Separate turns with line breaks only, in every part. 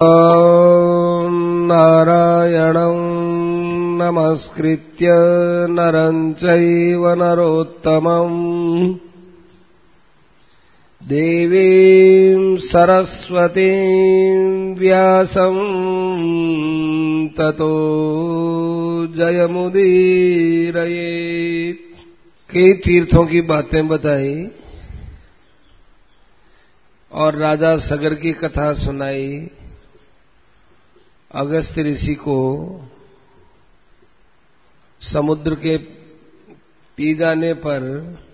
नारायणं नमस्कृत्य नरं चैव नरोत्तमम् देवीं सरस्वतीं व्यासं ततो जयमुदीरयेत्। कई तीर्थों की बातें बताई और राजा सगर की कथा सुनाई। अगस्त्य ऋषि को समुद्र के पी जाने पर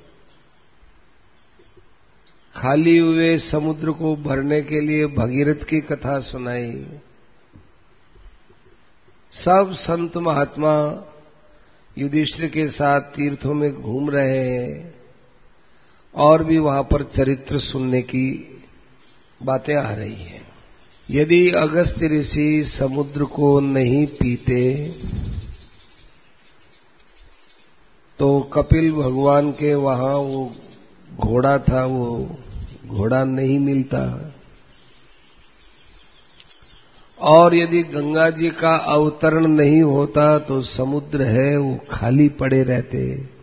खाली हुए समुद्र को भरने के लिए भगीरथ की कथा सुनाई। सब संत महात्मा युधिष्ठिर के साथ तीर्थों में घूम रहे हैं और भी वहां पर चरित्र सुनने की बातें आ रही हैं। यदि अगस्त्य ऋषि समुद्र को नहीं पीते तो कपिल भगवान के वहां वो घोड़ा था, वो घोड़ा नहीं मिलता। और यदि गंगा जी का अवतरण नहीं होता तो समुद्र है वो खाली पड़े रहते।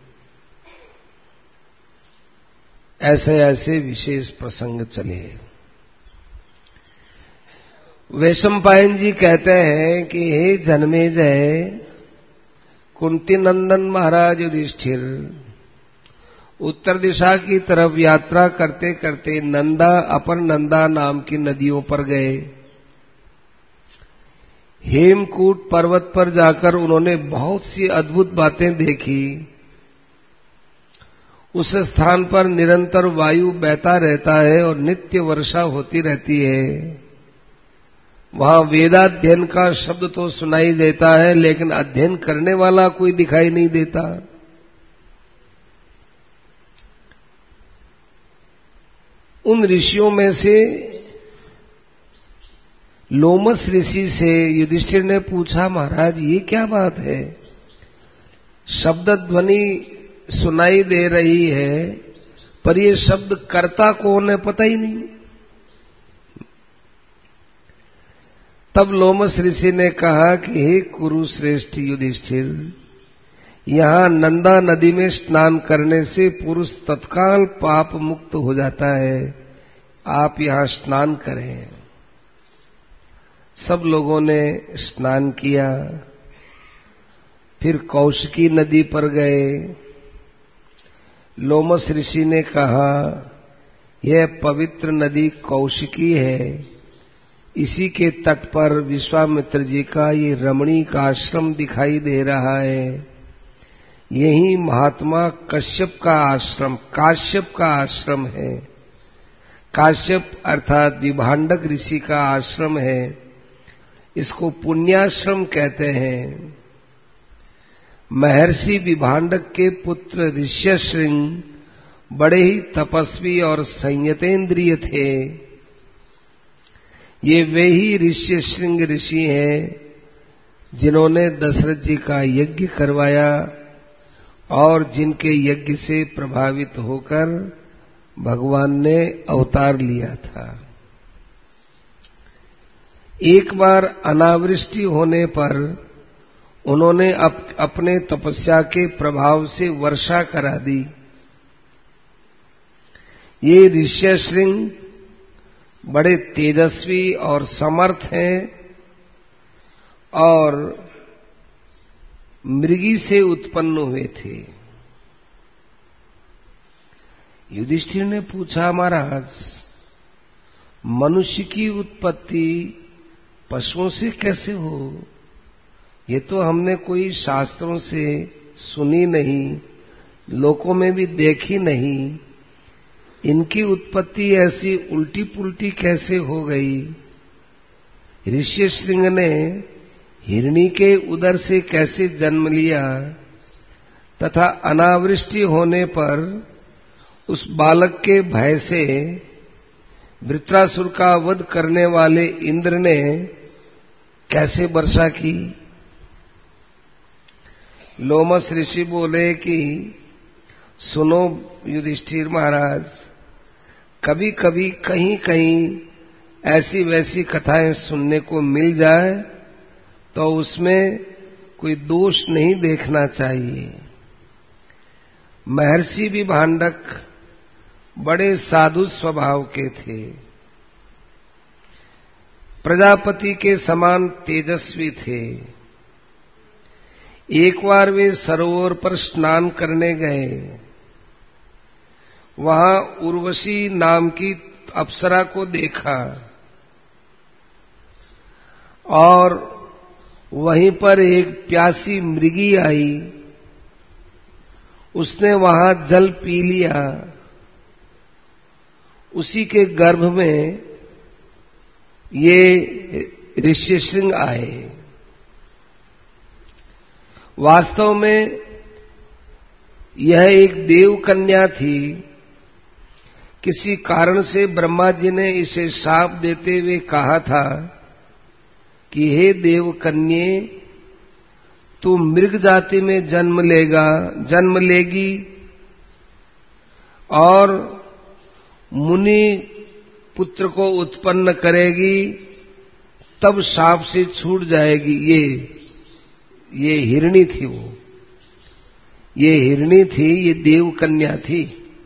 ऐसे ऐसे विशेष प्रसंग चले। वैशंपायन जी कहते हैं कि हे जन्मेजय, कुंती नंदन महाराज युधिष्ठिर उत्तर दिशा की तरफ यात्रा करते करते नंदा अपर नंदा नाम की नदियों पर गए। हेमकूट पर्वत पर जाकर उन्होंने बहुत सी अद्भुत बातें देखी। उस स्थान पर निरंतर वायु बहता रहता है और नित्य वर्षा होती रहती है। वहां वेदाध्ययन का शब्द तो सुनाई देता है, लेकिन अध्ययन करने वाला कोई दिखाई नहीं देता। उन ऋषियों में से लोमस ऋषि से युधिष्ठिर ने पूछा, महाराज ये क्या बात है? शब्द ध्वनि सुनाई दे रही है पर ये शब्द कर्ता कौन है पता ही नहीं। तब लोमस ऋषि ने कहा कि हे कुरुश्रेष्ठ युधिष्ठिर, यहां नंदा नदी में स्नान करने से पुरुष तत्काल पाप मुक्त हो जाता है। आप यहां स्नान करें। सब लोगों ने स्नान किया। फिर कौशिकी नदी पर गए। लोमस ऋषि ने कहा, यह पवित्र नदी कौशिकी है। इसी के तट पर विश्वामित्र जी का ये रमणीक आश्रम दिखाई दे रहा है। यही महात्मा कश्यप का आश्रम, काश्यप का आश्रम है। काश्यप अर्थात विभांडक ऋषि का आश्रम है। इसको पुण्याश्रम कहते हैं। महर्षि विभांडक के पुत्र ऋष्यशृंग बड़े ही तपस्वी और संयतेंद्रिय थे। ये वे ही ऋष्यशृंग ऋषि हैं जिन्होंने दशरथ जी का यज्ञ करवाया और जिनके यज्ञ से प्रभावित होकर भगवान ने अवतार लिया था। एक बार अनावृष्टि होने पर उन्होंने अपने तपस्या के प्रभाव से वर्षा करा दी। ये ऋष्यशृंग बड़े तेजस्वी और समर्थ हैं और मृगी से उत्पन्न हुए थे। युधिष्ठिर ने पूछा, महाराज मनुष्य की उत्पत्ति पशुओं से कैसे हो? ये तो हमने कोई शास्त्रों से सुनी नहीं, लोकों में भी देखी नहीं। इनकी उत्पत्ति ऐसी उल्टी पुल्टी कैसे हो गई? ऋष्यशृंग ने हिरणी के उदर से कैसे जन्म लिया तथा अनावृष्टि होने पर उस बालक के भय से वृत्रासुर का वध करने वाले इंद्र ने कैसे वर्षा की? लोमस ऋषि बोले कि सुनो युधिष्ठिर महाराज, कभी कभी कहीं कहीं ऐसी वैसी कथाएं सुनने को मिल जाए तो उसमें कोई दोष नहीं देखना चाहिए। महर्षि भी भांडक बड़े साधु स्वभाव के थे, प्रजापति के समान तेजस्वी थे। एक बार वे सरोवर पर स्नान करने गए। वहां उर्वशी नाम की अप्सरा को देखा और वहीं पर एक प्यासी मृगी आई। उसने वहां जल पी लिया। उसी के गर्भ में ये ऋष्यशृंग आए। वास्तव में यह एक देव कन्या थी। किसी कारण से ब्रह्मा जी ने इसे शाप देते हुए कहा था कि हे देव कन्ये, तू मृग जाति में जन्म लेगी और मुनि पुत्र को उत्पन्न करेगी, तब शाप से छूट जाएगी। ये हिरणी थी। ये हिरणी थी, ये देव कन्या थी।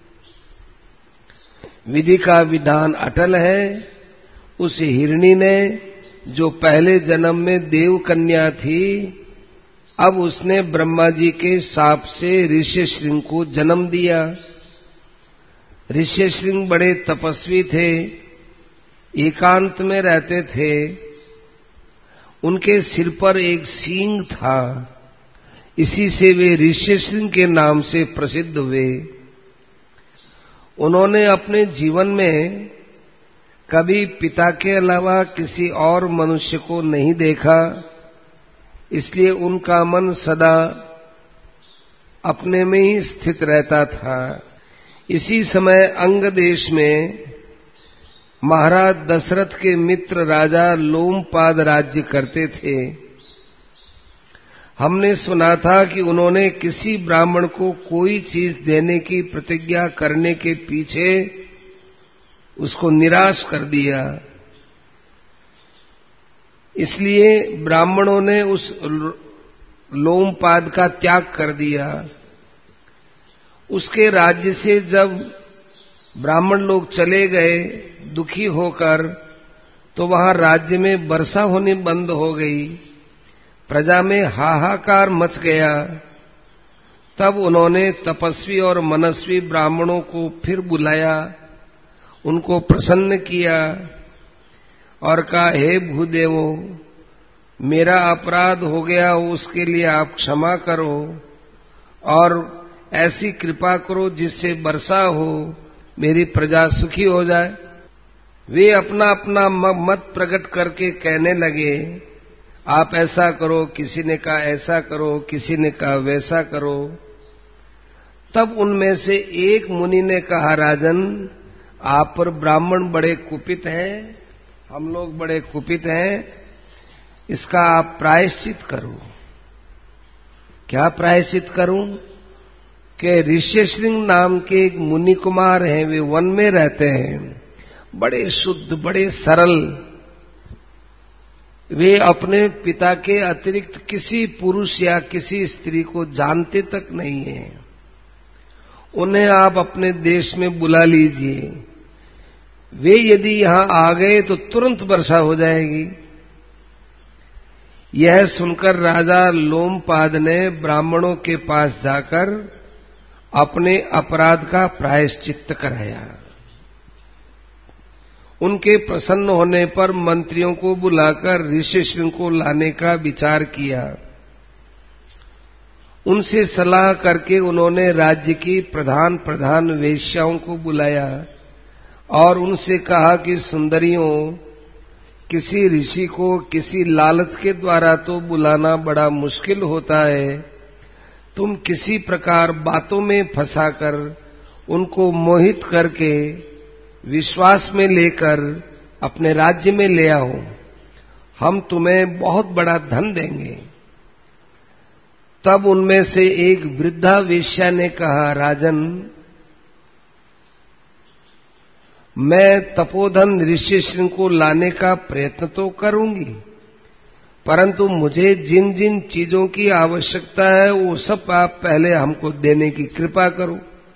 विधि का विधान अटल है। उस हिरणी ने, जो पहले जन्म में देव कन्या थी, अब उसने ब्रह्मा जी के शाप से ऋष्यशृंग को जन्म दिया। ऋष्यशृंग बड़े तपस्वी थे, एकांत में रहते थे। उनके सिर पर एक सींग था, इसी से वे ऋष्यशृंग के नाम से प्रसिद्ध हुए। उन्होंने अपने जीवन में कभी पिता के अलावा किसी और मनुष्य को नहीं देखा, इसलिए उनका मन सदा अपने में ही स्थित रहता था। इसी समय अंग देश में महाराज दशरथ के मित्र राजा लोमपाद राज्य करते थे। हमने सुना था कि उन्होंने किसी ब्राह्मण को कोई चीज देने की प्रतिज्ञा करने के पीछे उसको निराश कर दिया। इसलिए ब्राह्मणों ने उस लोमपाद का त्याग कर दिया। उसके राज्य से जब ब्राह्मण लोग चले गए दुखी होकर, तो वहां राज्य में वर्षा होनी बंद हो गई। प्रजा में हाहाकार मच गया। तब उन्होंने तपस्वी और मनस्वी ब्राह्मणों को फिर बुलाया, उनको प्रसन्न किया और कहा, हे भूदेवो, मेरा अपराध हो गया, उसके लिए आप क्षमा करो और ऐसी कृपा करो जिससे वर्षा हो, मेरी प्रजा सुखी हो जाए। वे अपना अपना मत प्रकट करके कहने लगे, आप ऐसा करो, किसी ने कहा ऐसा करो, किसी ने कहा वैसा करो। तब उनमें से एक मुनि ने कहा, राजन, आप पर ब्राह्मण बड़े कुपित हैं, हम लोग बड़े कुपित हैं, इसका आप प्रायश्चित करो। क्या प्रायश्चित करूं? कि ऋष्यशृंग नाम के एक मुनि कुमार हैं, वे वन में रहते हैं, बड़े शुद्ध, बड़े सरल। वे अपने पिता के अतिरिक्त किसी पुरुष या किसी स्त्री को जानते तक नहीं हैं। उन्हें आप अपने देश में बुला लीजिए। वे यदि यहां आ गए तो तुरंत वर्षा हो जाएगी। यह सुनकर राजा लोमपाद ने ब्राह्मणों के पास जाकर अपने अपराध का प्रायश्चित्त कराया। उनके प्रसन्न होने पर मंत्रियों को बुलाकर ऋष्यशृंग को लाने का विचार किया। उनसे सलाह करके उन्होंने राज्य की प्रधान प्रधान वेश्याओं को बुलाया और उनसे कहा कि सुंदरियों, किसी ऋषि को किसी लालच के द्वारा तो बुलाना बड़ा मुश्किल होता है। तुम किसी प्रकार बातों में फंसाकर उनको मोहित करके विश्वास में लेकर अपने राज्य में ले आओ, हम तुम्हें बहुत बड़ा धन देंगे। तब उनमें से एक वृद्धा वेश्या ने कहा, राजन, मैं तपोधन ऋषि श्रृंग को लाने का प्रयत्न तो करूंगी, परंतु मुझे जिन जिन चीजों की आवश्यकता है वो सब आप पहले हमको देने की कृपा करो।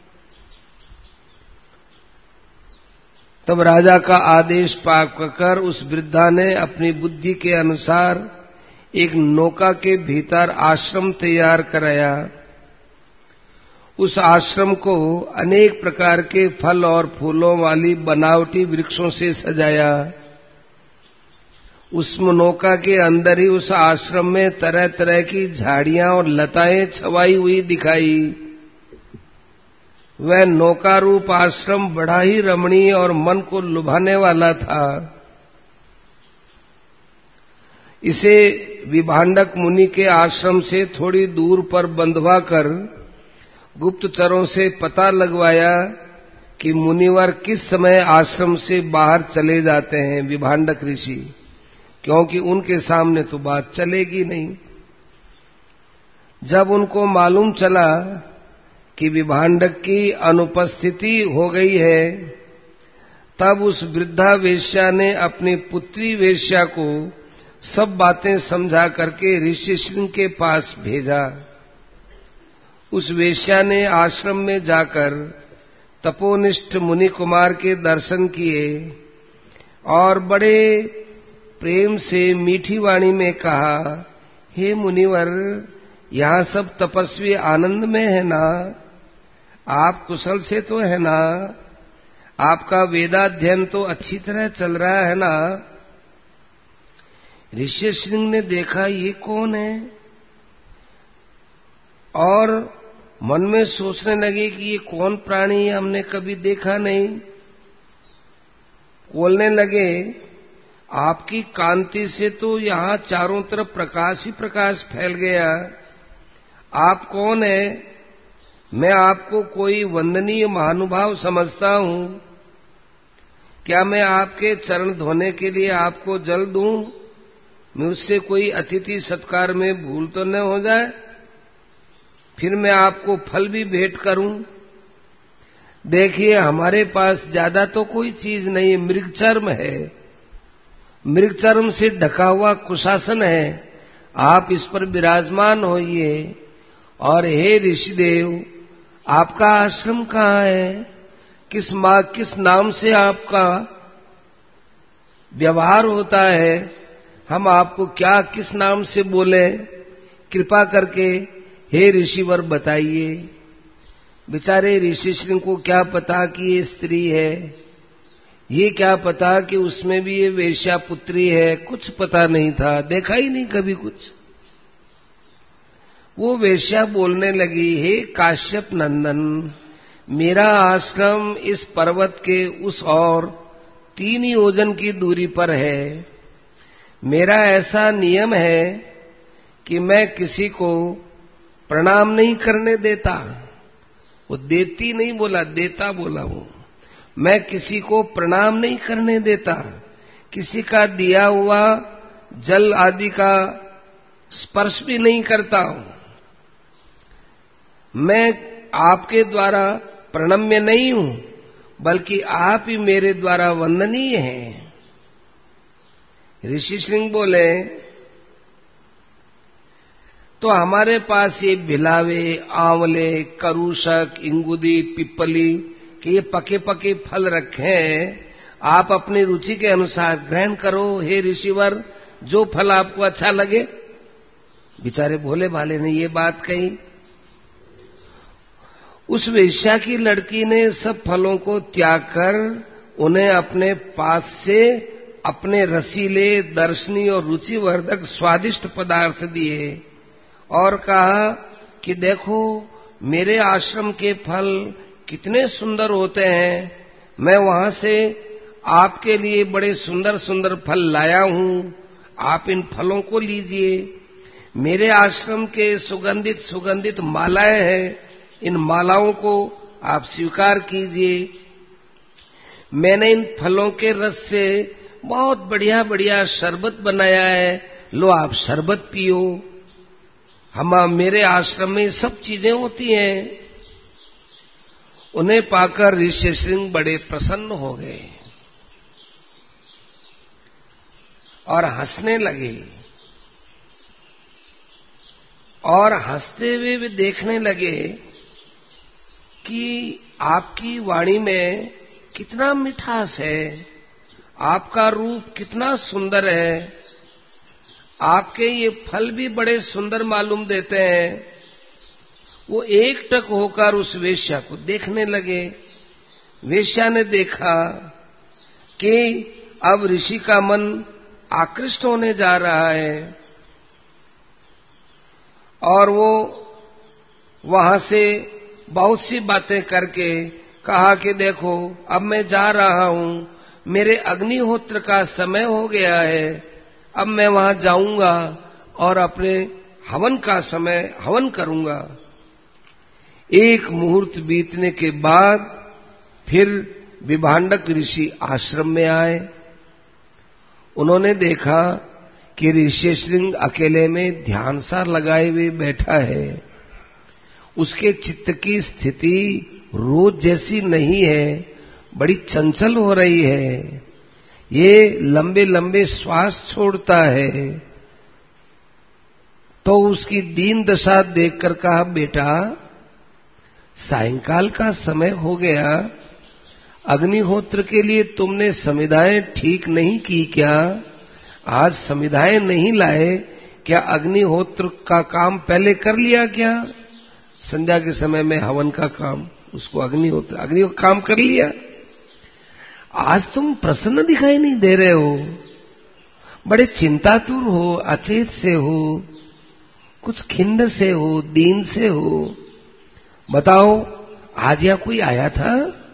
तब राजा का आदेश पाकर उस वृद्धा ने अपनी बुद्धि के अनुसार एक नौका के भीतर आश्रम तैयार कराया। उस आश्रम को अनेक प्रकार के फल और फूलों वाली बनावटी वृक्षों से सजाया। उस नौका के अंदर ही उस आश्रम में तरह तरह की झाड़ियां और लताएं छवाई हुई दिखाई। वह नौका रूप आश्रम बड़ा ही रमणीय और मन को लुभाने वाला था। इसे विभांडक मुनि के आश्रम से थोड़ी दूर पर बंधवा कर गुप्तचरों से पता लगवाया कि मुनिवर किस समय आश्रम से बाहर चले जाते हैं, विभांडक ऋषि, क्योंकि उनके सामने तो बात चलेगी नहीं। जब उनको मालूम चला कि विभांडक की अनुपस्थिति हो गई है, तब उस वृद्धा वेश्या ने अपनी पुत्री वेश्या को सब बातें समझा करके ऋषि श्रृंग के पास भेजा। उस वेश्या ने आश्रम में जाकर तपोनिष्ठ मुनि कुमार के दर्शन किए और बड़े प्रेम से मीठी वाणी में कहा, हे मुनिवर, यहाँ सब तपस्वी आनंद में है ना? आप कुशल से तो है ना? आपका वेदाध्ययन तो अच्छी तरह चल रहा है ना? ऋषि श्रृंग ने देखा ये कौन है और मन में सोचने लगे कि ये कौन प्राणी है, हमने कभी देखा नहीं। बोलने लगे, आपकी कांति से तो यहाँ चारों तरफ प्रकाश ही प्रकाश फैल गया। आप कौन है? मैं आपको कोई वंदनीय महानुभाव समझता हूं। क्या मैं आपके चरण धोने के लिए आपको जल दूं? मुझसे कोई अतिथि सत्कार में भूल तो न हो जाए, फिर मैं आपको फल भी भेंट करूं। देखिए, हमारे पास ज्यादा तो कोई चीज नहीं, मृगचर्म है, मृगचर्म से ढका हुआ कुशासन है, आप इस पर विराजमान होइए। और हे ऋषिदेव, आपका आश्रम कहाँ है? किस नाम से आपका व्यवहार होता है? हम आपको क्या किस नाम से बोले? कृपा करके हे ऋषिवर बताइए। बेचारे ऋषि श्रृंग को क्या पता कि ये स्त्री है, ये क्या पता कि उसमें भी ये वेश्या पुत्री है, कुछ पता नहीं था, देखा ही नहीं कभी कुछ। वो वेश्या बोलने लगी, हे काश्यप नंदन, मेरा आश्रम इस पर्वत के उस और 3 योजन की दूरी पर है। मेरा ऐसा नियम है कि मैं किसी को प्रणाम नहीं करने देता। वो देती नहीं बोला, देता बोला हूं। मैं किसी को प्रणाम नहीं करने देता, किसी का दिया हुआ जल आदि का स्पर्श भी नहीं करता हूं। मैं आपके द्वारा प्रणम्य नहीं हूं, बल्कि आप ही मेरे द्वारा वंदनीय हैं। ऋषि श्रृंग बोले, तो हमारे पास ये भिलावे, आंवले, करूषक, इंगुदी, पिपली के ये पके पके फल रखे हैं, आप अपनी रुचि के अनुसार ग्रहण करो हे ऋषिवर, जो फल आपको अच्छा लगे। बेचारे भोले भाले ने ये बात कही। उस वेश्या की लड़की ने सब फलों को त्याग कर उन्हें अपने पास से अपने रसीले, दर्शनीय और रुचिवर्धक स्वादिष्ट पदार्थ दिए और कहा कि देखो, मेरे आश्रम के फल कितने सुंदर होते हैं। मैं वहां से आपके लिए बड़े सुंदर सुंदर फल लाया हूं, आप इन फलों को लीजिए। मेरे आश्रम के सुगंधित सुगंधित मालाएं हैं, इन मालाओं को आप स्वीकार कीजिए। मैंने इन फलों के रस से बहुत बढ़िया बढ़िया शरबत बनाया है, लो आप शरबत पियो। मेरे आश्रम में सब चीजें होती हैं। उन्हें पाकर ऋष्यशृंग बड़े प्रसन्न हो गए और हंसने लगे, और हंसते हुए भी देखने लगे कि आपकी वाणी में कितना मिठास है, आपका रूप कितना सुंदर है, आपके ये फल भी बड़े सुंदर मालूम देते हैं। वो एकटक होकर उस वेश्या को देखने लगे। वेश्या ने देखा कि अब ऋषि का मन आकृष्ट होने जा रहा है, और वो वहां से बहुत सी बातें करके कहा कि देखो अब मैं जा रहा हूं, मेरे अग्निहोत्र का समय हो गया है, अब मैं वहां जाऊंगा और अपने हवन का समय हवन करूंगा। एक मुहूर्त बीतने के बाद फिर विभांडक ऋषि आश्रम में आए। उन्होंने देखा कि ऋष्यशृंग अकेले में ध्यान सार लगाए हुए बैठा है। उसके चित्त की स्थिति रोज जैसी नहीं है, बड़ी चंचल हो रही है। ये लंबे लंबे श्वास छोड़ता है। तो उसकी दीन दशा देखकर कहा, बेटा सायंकाल का समय हो गया, अग्निहोत्र के लिए तुमने समिधाएं ठीक नहीं की क्या? आज समिधाएं नहीं लाए क्या? अग्निहोत्र का काम पहले कर लिया क्या? संध्या के समय में हवन का काम, उसको अग्नि काम कर लिया। आज तुम प्रसन्न दिखाई नहीं दे रहे हो, बड़े चिंतातुर हो, अचेत से हो, कुछ खिन्न से हो, दीन से हो। बताओ आज यहां कोई आया था?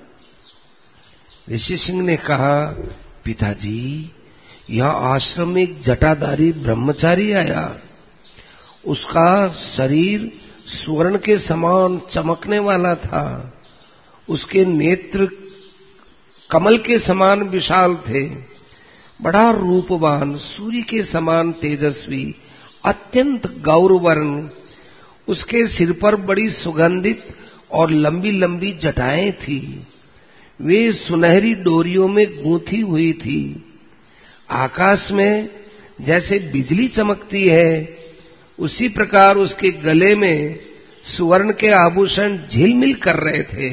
ऋषि सिंह ने कहा, पिताजी यहां आश्रम में एक जटाधारी ब्रह्मचारी आया। उसका शरीर स्वर्ण के समान चमकने वाला था। उसके नेत्र कमल के समान विशाल थे, बड़ा रूपवान, सूर्य के समान तेजस्वी, अत्यंत गौरवर्ण। उसके सिर पर बड़ी सुगंधित और लंबी लंबी जटाएं थी। वे सुनहरी डोरियों में गूंथी हुई थी। आकाश में जैसे बिजली चमकती है, उसी प्रकार उसके गले में सुवर्ण के आभूषण झिलमिल कर रहे थे।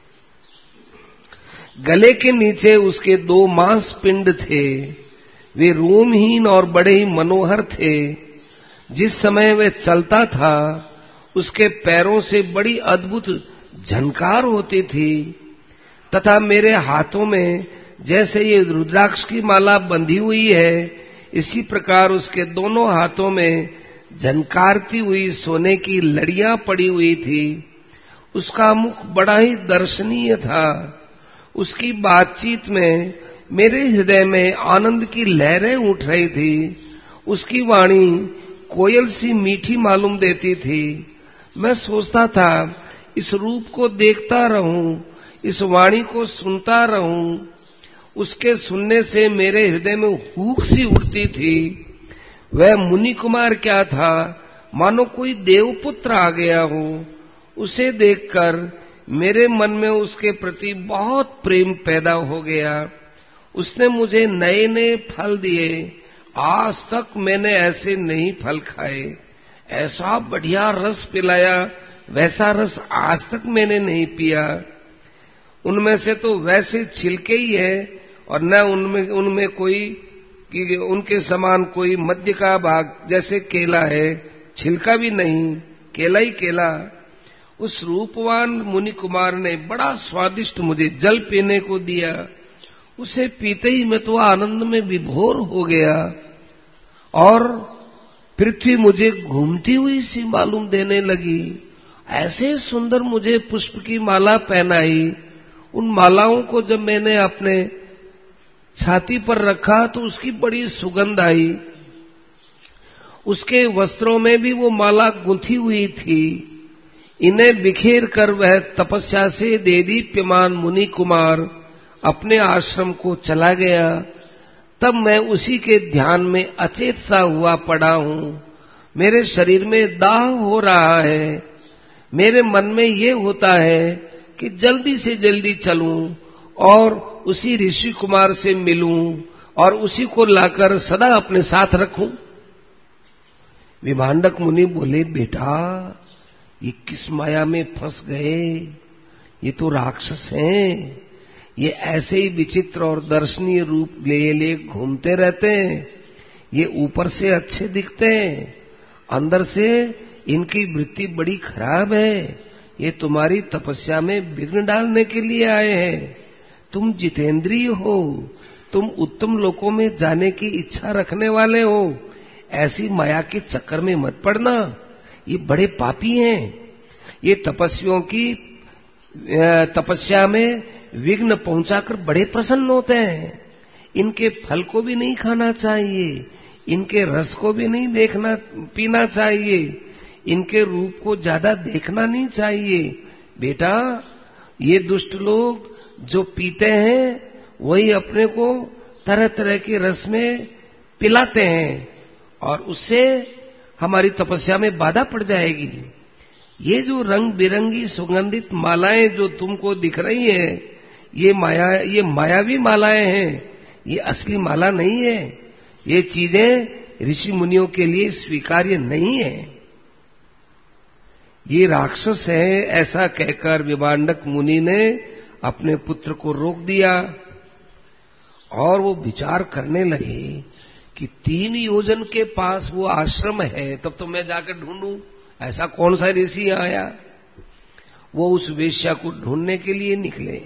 गले के नीचे उसके 2 मांसपिंड थे। वे रोमहीन और बड़े ही मनोहर थे। जिस समय वह चलता था, उसके पैरों से बड़ी अद्भुत झनकार होती थी, तथा मेरे हाथों में जैसे ये रुद्राक्ष की माला बंधी हुई है, इसी प्रकार उसके दोनों हाथों में झनकारती हुई सोने की लड़ियां पड़ी हुई थी। उसका मुख बड़ा ही दर्शनीय था। उसकी बातचीत में मेरे हृदय में आनंद की लहरें उठ रही थी। उसकी वाणी कोयल सी मीठी मालूम देती थी। मैं सोचता था इस रूप को देखता रहूं, इस वाणी को सुनता रहूं। उसके सुनने से मेरे हृदय में हूक सी उठती थी। वह मुनि कुमार क्या था, मानो कोई देवपुत्र आ गया हो। उसे देखकर मेरे मन में उसके प्रति बहुत प्रेम पैदा हो गया। उसने मुझे नए नए फल दिए। आज तक मैंने ऐसे नहीं फल खाए। ऐसा बढ़िया रस पिलाया, वैसा रस आज तक मैंने नहीं पिया। उनमें से तो वैसे छिलके ही है, और न उनमें कोई कि उनके समान कोई मध्य का भाग, जैसे केला है, छिलका भी नहीं, केला ही केला। उस रूपवान मुनि कुमार ने बड़ा स्वादिष्ट मुझे जल पीने को दिया। उसे पीते ही मैं तो आनंद में विभोर हो गया, और पृथ्वी मुझे घूमती हुई सी मालूम देने लगी। ऐसे सुंदर मुझे पुष्प की माला पहनाई। उन मालाओं को जब मैंने अपने छाती पर रखा तो उसकी बड़ी सुगंध आई। उसके वस्त्रों में भी वो माला गुंथी हुई थी। इन्हें बिखेर कर वह तपस्या से देदीप्यमान मुनि कुमार अपने आश्रम को चला गया। तब मैं उसी के ध्यान में अचेत सा हुआ पड़ा हूं। मेरे शरीर में दाह हो रहा है। मेरे मन में ये होता है कि जल्दी से जल्दी चलूं और उसी ऋषि कुमार से मिलूं और उसी को लाकर सदा अपने साथ रखूं। विभांडक मुनि बोले, बेटा ये किस माया में फंस गए, ये तो राक्षस हैं, ये ऐसे ही विचित्र और दर्शनीय रूप ले घूमते रहते हैं। ये ऊपर से अच्छे दिखते हैं, अंदर से इनकी वृत्ति बड़ी खराब है। ये तुम्हारी तपस्या में विघ्न डालने के लिए आए हैं। तुम जितेंद्रिय हो, तुम उत्तम लोकों में जाने की इच्छा रखने वाले हो, ऐसी माया के चक्कर में मत पड़ना। ये बड़े पापी हैं, ये तपस्वियों की तपस्या में विघ्न पहुंचाकर बड़े प्रसन्न होते हैं। इनके फल को भी नहीं खाना चाहिए, इनके रस को भी नहीं देखना पीना चाहिए, इनके रूप को ज्यादा देखना नहीं चाहिए। बेटा ये दुष्ट लोग जो पीते हैं वही अपने को तरह तरह के रस में पिलाते हैं और उससे हमारी तपस्या में बाधा पड़ जाएगी। ये जो रंग बिरंगी सुगंधित मालाएं जो तुमको दिख रही हैं, ये मायावी मालाएं हैं, ये असली माला नहीं है। ये चीजें ऋषि मुनियों के लिए स्वीकार्य नहीं है, ये राक्षस है। ऐसा कहकर विभांडक मुनि ने अपने पुत्र को रोक दिया और वो विचार करने लगे कि 3 योजन के पास वो आश्रम है, तब तो मैं जाकर ढूंढूं ऐसा कौन सा ऋषि आया। वो उस वेश्या को ढूंढने के लिए निकले।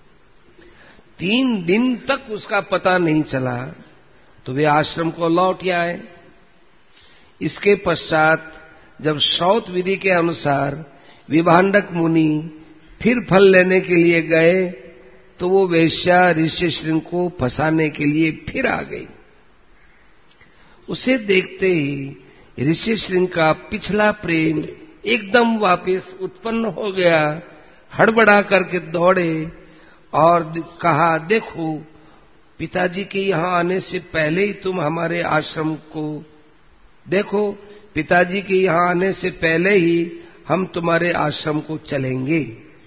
3 दिन तक उसका पता नहीं चला तो वे आश्रम को लौट आए। इसके पश्चात जब श्रौत विधि के अनुसार विभांडक मुनि फिर फल लेने के लिए गए तो वो वेश्या ऋष्यशृंग को फंसाने के लिए फिर आ गई। उसे देखते ही ऋष्यशृंग का पिछला प्रेम एकदम वापस उत्पन्न हो गया। हड़बड़ा करके दौड़े और कहा, देखो पिताजी के यहां आने से पहले ही तुम हमारे आश्रम को देखो, पिताजी के यहां आने से पहले ही हम तुम्हारे आश्रम को चलेंगे।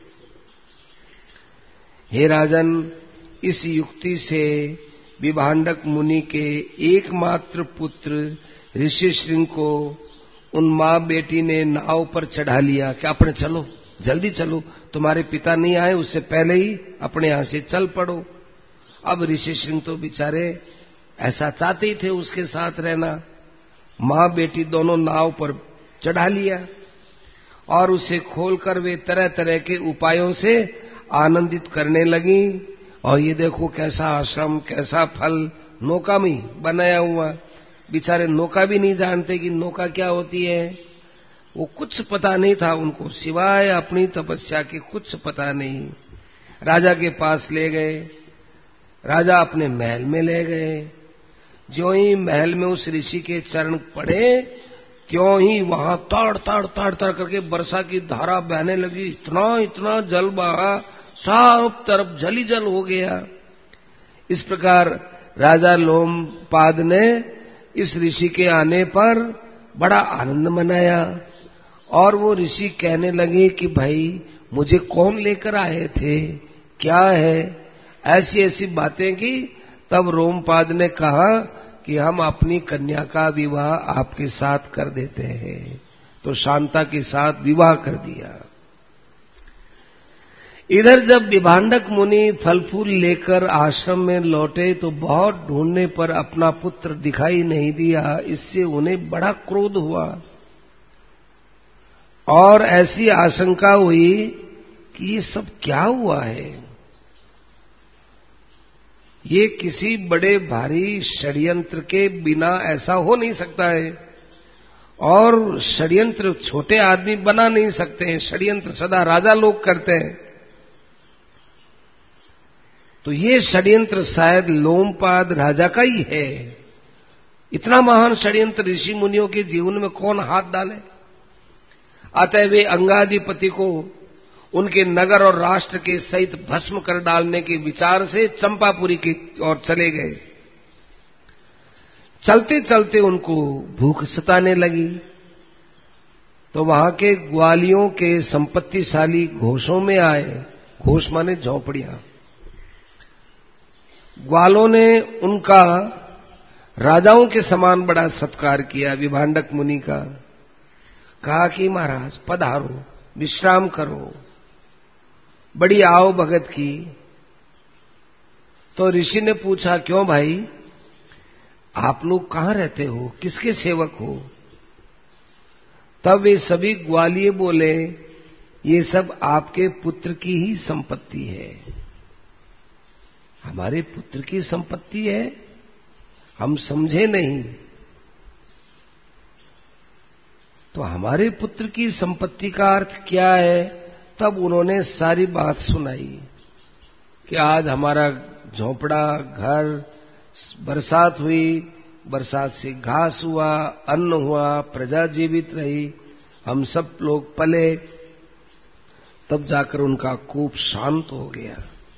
हे राजन, इस युक्ति से विभांडक मुनि के एकमात्र पुत्र ऋष्यशृंग को उन मां बेटी ने नाव पर चढ़ा लिया कि अपने चलो, जल्दी चलो, तुम्हारे पिता नहीं आए उससे पहले ही अपने यहां से चल पड़ो। अब ऋष्यशृंग तो बेचारे ऐसा चाहते ही थे उसके साथ रहना। मां बेटी दोनों नाव पर चढ़ा लिया और उसे खोलकर वे तरह तरह के उपायों से आनंदित करने लगी। और ये देखो कैसा आश्रम, कैसा फल, नौका में बनाया हुआ। बेचारे नौका भी नहीं जानते कि नौका क्या होती है, वो कुछ पता नहीं था उनको, सिवाय अपनी तपस्या के कुछ पता नहीं। राजा के पास ले गए, राजा अपने महल में ले गए। ज्यों ही महल में उस ऋषि के चरण पड़े त्यों ही वहां ताड़ ताड़ ताड़ ताड़ करके वर्षा की धारा बहने लगी। इतना इतना जल बहा, सब तरफ जल ही जल हो गया। इस प्रकार राजा लोमपाद ने इस ऋषि के आने पर बड़ा आनंद मनाया और वो ऋषि कहने लगे कि भाई मुझे कौन लेकर आए थे, क्या है, ऐसी ऐसी बातें की। तब रोमपाद ने कहा कि हम अपनी कन्या का विवाह आपके साथ कर देते हैं। तो शांता के साथ विवाह कर दिया। इधर जब विभांडक मुनि फल फूल लेकर आश्रम में लौटे तो बहुत ढूंढने पर अपना पुत्र दिखाई नहीं दिया। इससे उन्हें बड़ा क्रोध हुआ और ऐसी आशंका हुई कि ये सब क्या हुआ है। ये किसी बड़े भारी षड्यंत्र के बिना ऐसा हो नहीं सकता है और षड्यंत्र छोटे आदमी बना नहीं सकते हैं, षड्यंत्र सदा राजा लोग करते हैं। तो ये षड्यंत्र शायद लोमपाद राजा का ही है। इतना महान षड्यंत्र ऋषि मुनियों के जीवन में कौन हाथ डाले। अतः वे अंगाधिपति को उनके नगर और राष्ट्र के सहित भस्म कर डालने के विचार से चंपापुरी की ओर चले गए। चलते चलते उनको भूख सताने लगी तो वहां के ग्वालियों के संपत्तिशाली घोषों में आए घोष माने झोपड़ियां। ग्वालों ने उनका राजाओं के समान बड़ा सत्कार किया विभांडक मुनि का। कहा कि महाराज पधारो, विश्राम करो, बड़ी आओ भगत की। तो ऋषि ने पूछा, क्यों भाई, आप लोग कहां रहते हो, किसके सेवक हो? तब वे सभी ग्वालिये बोले, ये सब आपके पुत्र की ही संपत्ति है। हमारे पुत्र की संपत्ति है? हम समझे नहीं। तो हमारे पुत्र की संपत्ति का अर्थ क्या है? तब उन्होंने सारी बात सुनाई कि आज हमारा झोपड़ा, घर, बरसात हुई, बरसात से घास हुआ, अन्न हुआ, प्रजा जीवित रही, हम सब लोग पले। तब जाकर उनका कोप शांत हो गया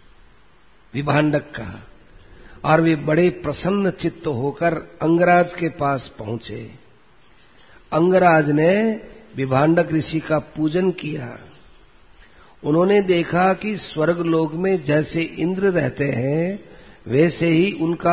विभांडक का, और वे बड़े प्रसन्न चित्त होकर अंगराज के पास पहुंचे। अंगराज ने विभांडक ऋषि का पूजन किया। उन्होंने देखा कि स्वर्ग लोक में जैसे इंद्र रहते हैं वैसे ही उनका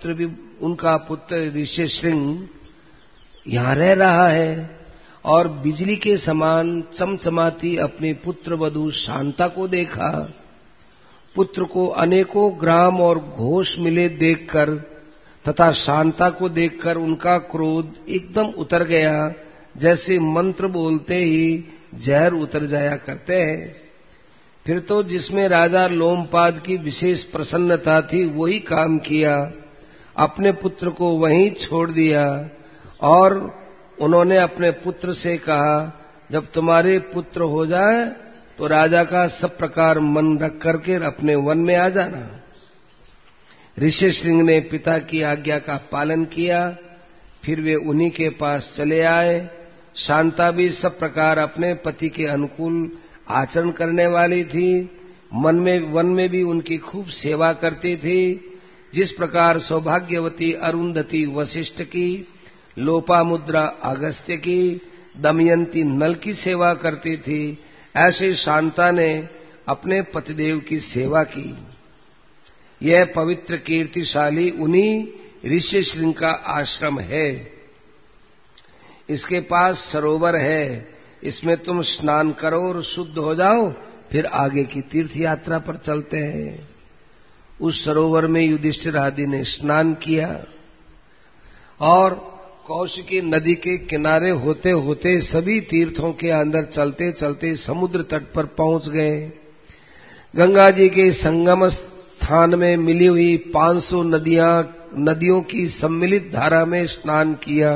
पुत्र ऋष्यशृंग यहां रह रहा है, और बिजली के समान चमचमाती अपने पुत्र वधू शांता को देखा। पुत्र को अनेकों ग्राम और घोष मिले देखकर तथा शांता को देखकर उनका क्रोध एकदम उतर गया, जैसे मंत्र बोलते ही जहर उतर जाया करते हैं। फिर तो जिसमें राजा लोमपाद की विशेष प्रसन्नता थी वही काम किया, अपने पुत्र को वहीं छोड़ दिया। और उन्होंने अपने पुत्र से कहा, जब तुम्हारे पुत्र हो जाए तो राजा का सब प्रकार मन रख करके अपने वन में आ जाना। ऋष्यशृंग ने पिता की आज्ञा का पालन किया। फिर वे उन्हीं के पास चले आए। शांता भी सब प्रकार अपने पति के अनुकूल आचरण करने वाली थी। वन में भी उनकी खूब सेवा करती थी। जिस प्रकार सौभाग्यवती अरुंधति वशिष्ठ की, लोपामुद्रा अगस्त्य की, दमयंती नल की सेवा करती थी, ऐसे शांता ने अपने पतिदेव की सेवा की। यह पवित्र कीर्तिशाली उन्हीं ऋष्यशृंग का आश्रम है। इसके पास सरोवर है, इसमें तुम स्नान करो और शुद्ध हो जाओ, फिर आगे की तीर्थ यात्रा पर चलते हैं। उस सरोवर में युधिष्ठिर आदि ने स्नान किया और कौशिकी नदी के किनारे होते होते सभी तीर्थों के अंदर चलते चलते समुद्र तट पर पहुंच गए। गंगा जी के संगम स्थान में मिली हुई 500 नदियों की सम्मिलित धारा में स्नान किया।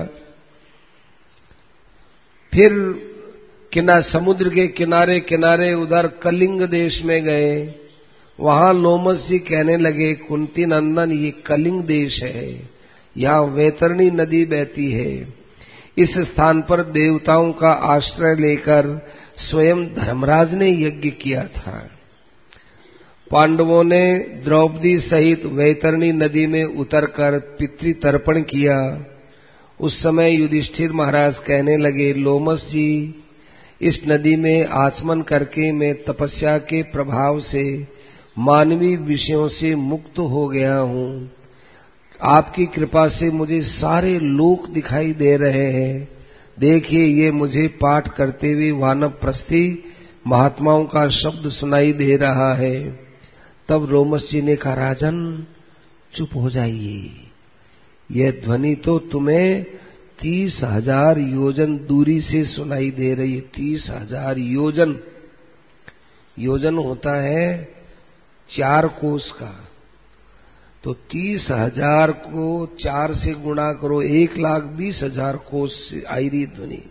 फिर समुद्र के किनारे किनारे उधर कलिंग देश में गए। वहां लोमस जी कहने लगे, कुंती नंदन, ये कलिंग देश है, यहां वैतरणी नदी बहती है। इस स्थान पर देवताओं का आश्रय लेकर स्वयं धर्मराज ने यज्ञ किया था। पांडवों ने द्रौपदी सहित वैतरणी नदी में उतरकर पितृतर्पण किया। उस समय युधिष्ठिर महाराज कहने लगे, लोमस जी, इस नदी में आचमन करके मैं तपस्या के प्रभाव से मानवीय विषयों से मुक्त हो गया हूं। आपकी कृपा से मुझे सारे लोक दिखाई दे रहे हैं। देखिए, ये मुझे पाठ करते हुए वानप्रस्थी महात्माओं का शब्द सुनाई दे रहा है। तब लोमस जी ने कहा, राजन चुप हो जाइए, यह ध्वनि तो तुम्हें 30,000 योजन दूरी से सुनाई दे रही है। 30,000 योजन, योजन होता है 4 कोस का, तो 30,000 को 4 से गुणा करो, 1,20,000 कोस से आई रही ध्वनि।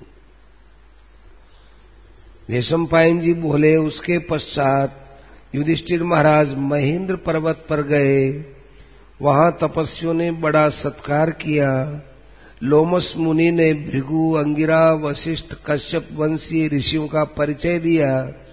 भीष्मपायन जी बोले, उसके पश्चात युधिष्ठिर महाराज महेंद्र पर्वत पर गए। वहां तपस्वियों ने बड़ा सत्कार किया। लोमस मुनि ने भृगु, अंगिरा, वशिष्ठ, कश्यप वंशीय ऋषियों का परिचय दिया।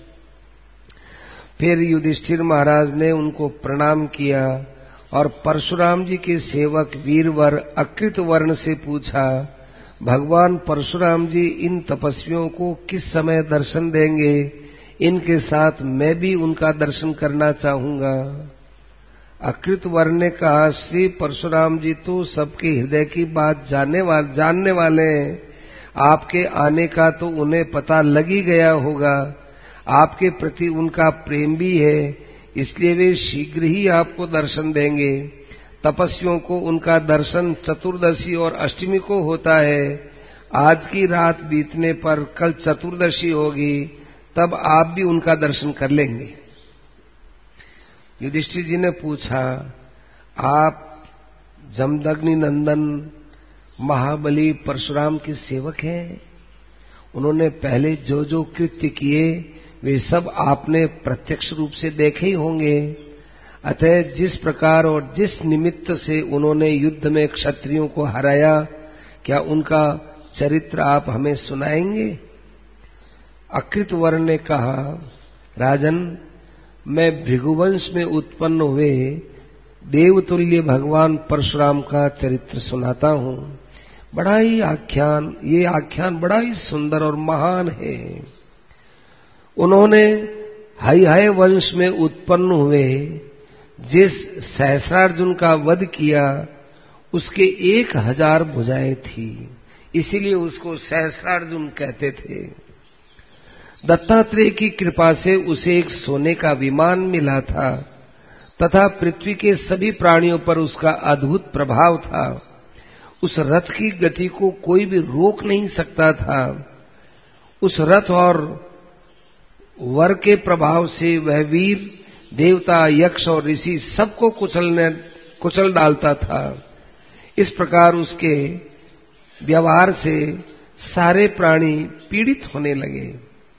फिर युधिष्ठिर महाराज ने उनको प्रणाम किया और परशुराम जी के सेवक वीरवर अकृत वर्ण से पूछा, भगवान परशुराम जी इन तपस्वियों को किस समय दर्शन देंगे? इनके साथ मैं भी उनका दर्शन करना चाहूंगा। अकृत वर ने कहा, श्री परशुराम जी तो सबके हृदय की बात जानने वाले हैं। आपके आने का तो उन्हें पता लग ही गया होगा। आपके प्रति उनका प्रेम भी है, इसलिए वे शीघ्र ही आपको दर्शन देंगे। तपस्वियों को उनका दर्शन चतुर्दशी और अष्टमी को होता है। आज की रात बीतने पर कल चतुर्दशी होगी, तब आप भी उनका दर्शन कर लेंगे। युधिष्ठिर जी ने पूछा, आप जमदग्नि नंदन महाबली परशुराम के सेवक हैं? उन्होंने पहले जो जो कृत्य किए वे सब आपने प्रत्यक्ष रूप से देखे ही होंगे। अतः जिस प्रकार और जिस निमित्त से उन्होंने युद्ध में क्षत्रियों को हराया, क्या उनका चरित्र आप हमें सुनाएंगे? अकृत वर ने कहा, राजन, मैं भृगुवंश में उत्पन्न हुए देवतुल्य भगवान परशुराम का चरित्र सुनाता हूं। ये आख्यान बड़ा ही सुंदर और महान है। उन्होंने हय वंश में उत्पन्न हुए जिस सहस्रार्जुन का वध किया, उसके 1000 भुजाएं थी, इसीलिए उसको सहस्रार्जुन कहते थे। दत्तात्रेय की कृपा से उसे एक सोने का विमान मिला था तथा पृथ्वी के सभी प्राणियों पर उसका अद्भुत प्रभाव था। उस रथ की गति को कोई भी रोक नहीं सकता था। उस रथ और वर के प्रभाव से वह वीर, देवता, यक्ष और ऋषि सबको कुचल डालता था। इस प्रकार उसके व्यवहार से सारे प्राणी पीड़ित होने लगे।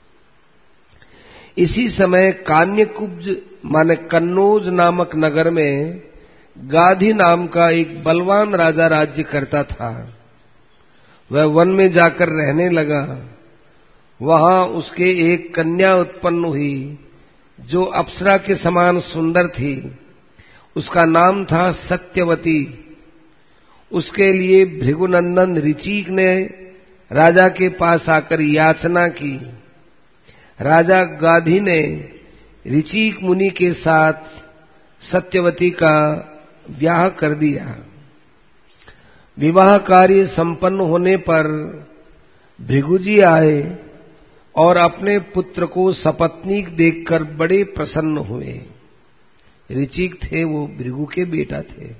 इसी समय कान्यकुब्ज माने कन्नौज नामक नगर में गाधी नाम का एक बलवान राजा राज्य करता था। वह वन में जाकर रहने लगा। वहां उसके एक कन्या उत्पन्न हुई जो अप्सरा के समान सुंदर थी। उसका नाम था सत्यवती। उसके लिए भृगुनंदन ऋचिक ने राजा के पास आकर याचना की। राजा गाधी ने ऋचिक मुनि के साथ सत्यवती का ब्याह कर दिया। विवाह कार्य संपन्न होने पर भृगुजी आए और अपने पुत्र को सपत्नीक देखकर बड़े प्रसन्न हुए। ऋचिक थे, वो भृगु के बेटा थे।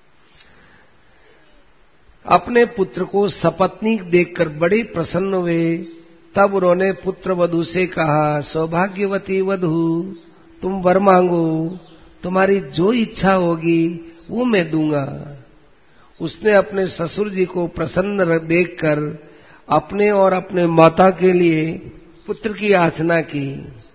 अपने पुत्र को सपत्नीक देखकर बड़े प्रसन्न हुए। तब उन्होंने पुत्र वधू से कहा, सौभाग्यवती वधू, तुम वर मांगो, तुम्हारी जो इच्छा होगी वो मैं दूंगा। उसने अपने ससुर जी को प्रसन्न देखकर अपने और अपने माता के लिए पुत्र की याचना की।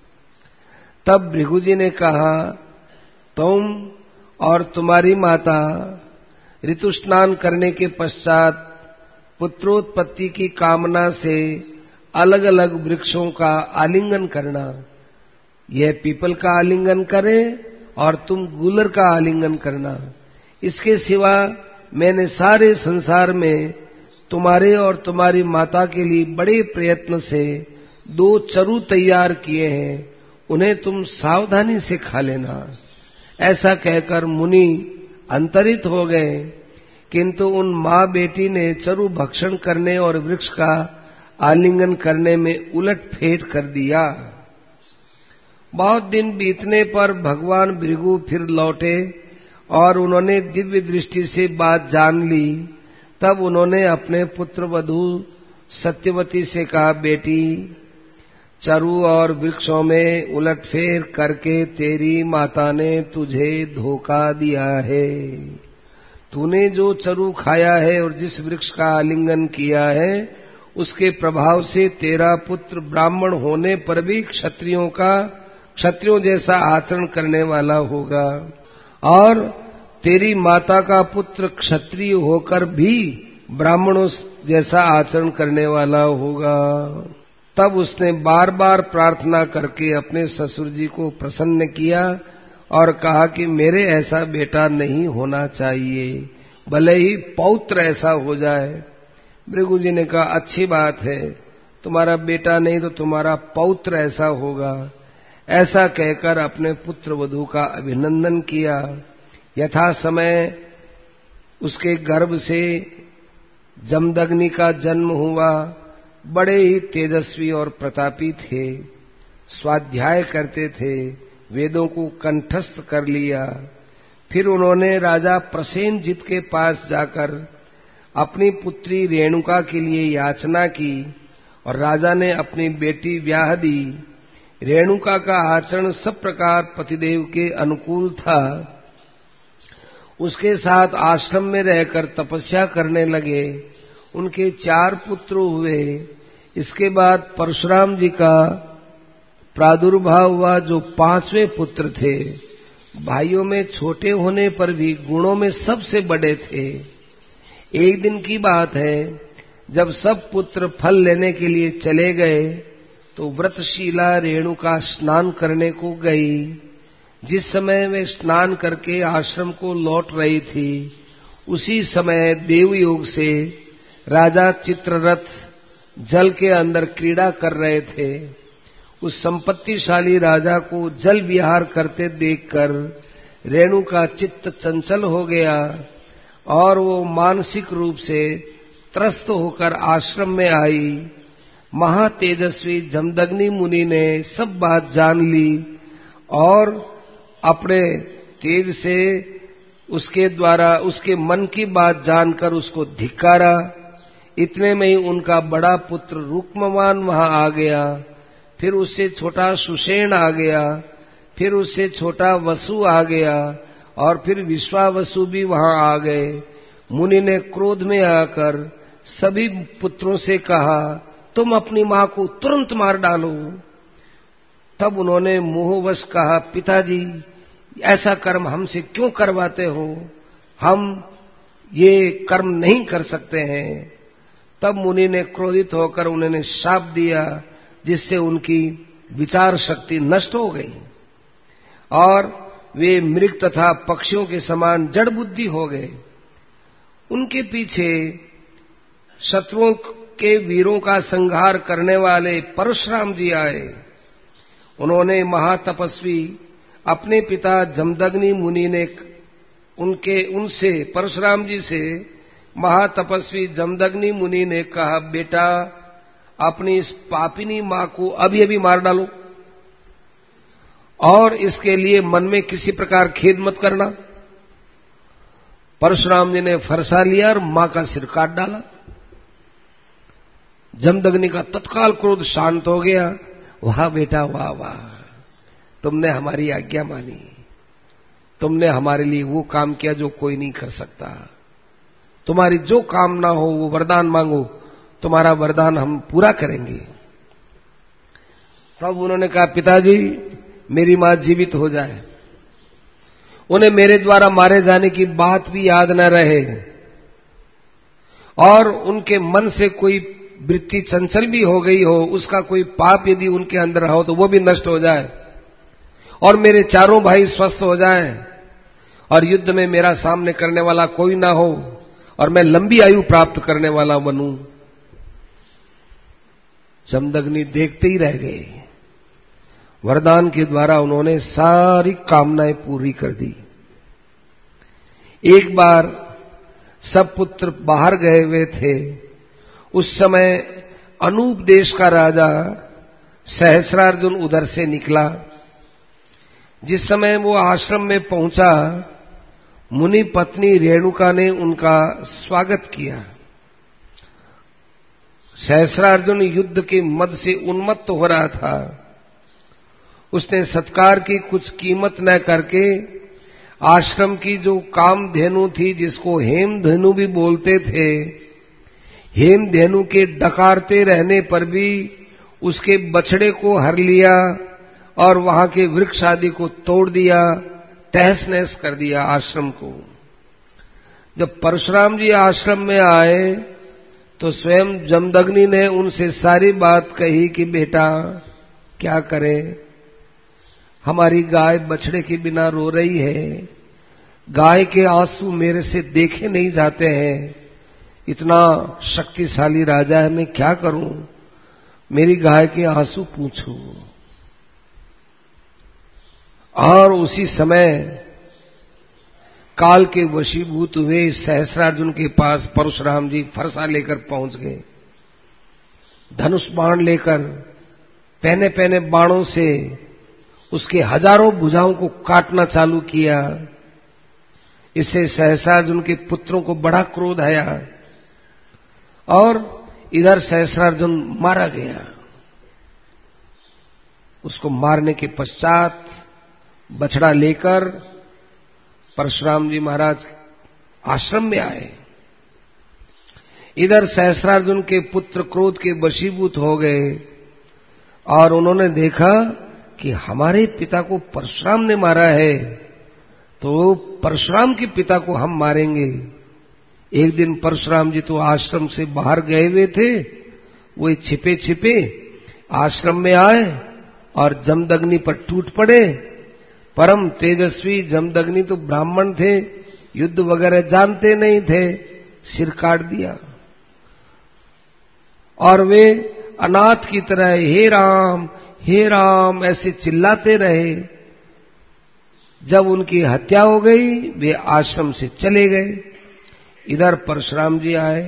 तब भृगुजी ने कहा, तुम और तुम्हारी माता ऋतु स्नान करने के पश्चात पुत्रोत्पत्ति की कामना से अलग अलग वृक्षों का आलिंगन करना। यह पीपल का आलिंगन करे और तुम गूलर का आलिंगन करना। इसके सिवा मैंने सारे संसार में तुम्हारे और तुम्हारी माता के लिए बड़े प्रयत्न से 2 चरु तैयार किए हैं, उन्हें तुम सावधानी से खा लेना। ऐसा कहकर मुनि अंतरित हो गए, किंतु उन माँ बेटी ने चरु भक्षण करने और वृक्ष का आलिंगन करने में उलट फेट कर दिया। बहुत दिन बीतने पर भगवान भृगु फिर लौटे और उन्होंने दिव्य दृष्टि से बात जान ली। तब उन्होंने अपने पुत्र वधू सत्यवती से कहा, बेटी, चरु और वृक्षों में उलटफेर करके तेरी माता ने तुझे धोखा दिया है। तूने जो चरु खाया है और जिस वृक्ष का आलिंगन किया है, उसके प्रभाव से तेरा पुत्र ब्राह्मण होने पर भी क्षत्रियों जैसा आचरण करने वाला होगा और तेरी माता का पुत्र क्षत्रिय होकर भी ब्राह्मणों जैसा आचरण करने वाला होगा। तब उसने बार बार प्रार्थना करके अपने ससुर जी को प्रसन्न किया और कहा कि मेरे ऐसा बेटा नहीं होना चाहिए, भले ही पौत्र ऐसा हो जाए। भृगु जी ने कहा, अच्छी बात है, तुम्हारा बेटा नहीं तो तुम्हारा पौत्र ऐसा होगा। ऐसा कहकर अपने पुत्र वधू का अभिनंदन किया। यथा समय उसके गर्भ से जमदग्नि का जन्म हुआ। बड़े ही तेजस्वी और प्रतापी थे, स्वाध्याय करते थे, वेदों को कंठस्थ कर लिया। फिर उन्होंने राजा प्रसेनजित के पास जाकर अपनी पुत्री रेणुका के लिए याचना की और राजा ने अपनी बेटी ब्याह दी। रेणुका का आचरण सब प्रकार पतिदेव के अनुकूल था। उसके साथ आश्रम में रहकर तपस्या करने लगे। उनके 4 पुत्र हुए। इसके बाद परशुराम जी का प्रादुर्भाव हुआ, जो 5वें पुत्र थे। भाइयों में छोटे होने पर भी गुणों में सबसे बड़े थे। एक दिन की बात है, जब सब पुत्र फल लेने के लिए चले गए तो व्रतशीला रेणुका स्नान करने को गई। जिस समय वे स्नान करके आश्रम को लौट रही थी, उसी समय देवयोग से राजा चित्ररथ जल के अंदर क्रीड़ा कर रहे थे। उस संपत्तिशाली राजा को जल विहार करते देखकर रेणु का चित्त चंचल हो गया और वो मानसिक रूप से त्रस्त होकर आश्रम में आई। महातेजस्वी जमदग्नि मुनि ने सब बात जान ली और अपने तेज से उसके द्वारा उसके मन की बात जानकर उसको धिक्कारा। इतने में ही उनका बड़ा पुत्र रुक्मवान वहां आ गया। फिर उससे छोटा सुषेण आ गया। फिर उससे छोटा वसु आ गया और फिर विश्वावसु भी वहां आ गए। मुनि ने क्रोध में आकर सभी पुत्रों से कहा, तुम अपनी मां को तुरंत मार डालो। तब उन्होंने मोहवश कहा, पिताजी ऐसा कर्म हमसे क्यों करवाते हो, हम ये कर्म नहीं कर सकते हैं। तब मुनि ने क्रोधित होकर उन्हें शाप दिया, जिससे उनकी विचार शक्ति नष्ट हो गई और वे मृग तथा पक्षियों के समान जड़ बुद्धि हो गए। उनके पीछे शत्रुओं के वीरों का संहार करने वाले परशुराम जी आए। उन्होंने महातपस्वी अपने पिता जमदग्नि मुनि ने उनसे परशुराम जी से महातपस्वी जमदग्नि मुनि ने कहा, बेटा अपनी इस पापिनी मां को अभी अभी मार डालो और इसके लिए मन में किसी प्रकार खेद मत करना। परशुराम जी ने फरसा लिया और मां का सिर काट डाला। जमदग्नि का तत्काल क्रोध शांत हो गया। वाह बेटा वाह वाह, तुमने हमारी आज्ञा मानी, तुमने हमारे लिए वो काम किया जो कोई नहीं कर सकता। तुम्हारी जो कामना हो वो वरदान मांगो, तुम्हारा वरदान हम पूरा करेंगे। तब उन्होंने कहा, पिताजी मेरी मां जीवित हो जाए, उन्हें मेरे द्वारा मारे जाने की बात भी याद न रहे और उनके मन से कोई वृत्ति चंचल भी हो गई हो, उसका कोई पाप यदि उनके अंदर हो तो वो भी नष्ट हो जाए और मेरे चारों भाई स्वस्थ हो जाएं और युद्ध में मेरा सामने करने वाला कोई ना हो और मैं लंबी आयु प्राप्त करने वाला बनूं। जमदग्नि देखते ही रह गए। वरदान के द्वारा उन्होंने सारी कामनाएं पूरी कर दी। एक बार सब पुत्र बाहर गए हुए थे। उस समय अनूप देश का राजा सहस्रार्जुन उधर से निकला। जिस समय वो आश्रम में पहुंचा, मुनि पत्नी रेणुका ने उनका स्वागत किया। सहस्रार्जुन युद्ध के मद से उन्मत्त हो रहा था। उसने सत्कार की कुछ कीमत न करके आश्रम की जो कामधेनु थी, जिसको हेमधेनु भी बोलते थे, हेमधेनु के डकारते रहने पर भी उसके बछड़े को हर लिया और वहां के वृक्ष आदि को तोड़ दिया, तहस नहस कर दिया आश्रम को। जब परशुराम जी आश्रम में आए तो स्वयं जमदग्नि ने उनसे सारी बात कही कि बेटा क्या करें, हमारी गाय बछड़े के बिना रो रही है, गाय के आंसू मेरे से देखे नहीं जाते हैं, इतना शक्तिशाली राजा है, मैं क्या करूं, मेरी गाय के आंसू पूछो। और उसी समय काल के वशीभूत हुए सहस्रार्जुन के पास परशुराम जी फरसा लेकर पहुंच गए। धनुष बाण लेकर पहने पहने बाणों से उसके हजारों भुजाओं को काटना चालू किया। इससे सहस्रार्जुन के पुत्रों को बड़ा क्रोध आया और इधर सहस्रार्जुन मारा गया। उसको मारने के पश्चात बछड़ा लेकर परशुराम जी महाराज आश्रम में आए। इधर सहस्रार्जुन के पुत्र क्रोध के वशीभूत हो गए और उन्होंने देखा कि हमारे पिता को परशुराम ने मारा है, तो परशुराम के पिता को हम मारेंगे। एक दिन परशुराम जी तो आश्रम से बाहर गए हुए थे, वो छिपे छिपे आश्रम में आए और जमदग्नि पर टूट पड़े। परम तेजस्वी जमदग्नि तो ब्राह्मण थे, युद्ध वगैरह जानते नहीं थे, सिर काट दिया। और वे अनाथ की तरह हे राम ऐसे चिल्लाते रहे। जब उनकी हत्या हो गई वे आश्रम से चले गए। इधर परशुराम जी आए।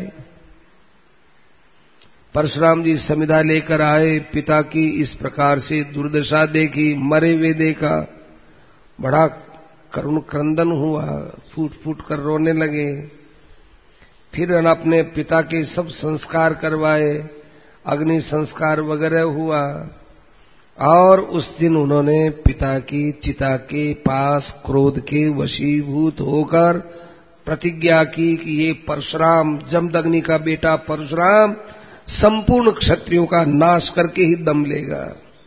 परशुराम जी समिधा लेकर आए। पिता की इस प्रकार से दुर्दशा देखी, मरे हुए देखा, बड़ा करुण क्रंदन हुआ, फूट फूट कर रोने लगे। फिर अपने पिता के सब संस्कार करवाए, अग्नि संस्कार वगैरह हुआ और उस दिन उन्होंने पिता की चिता के पास क्रोध के वशीभूत होकर प्रतिज्ञा की कि ये परशुराम, जमदग्नि का बेटा परशुराम संपूर्ण क्षत्रियों का नाश करके ही दम लेगा।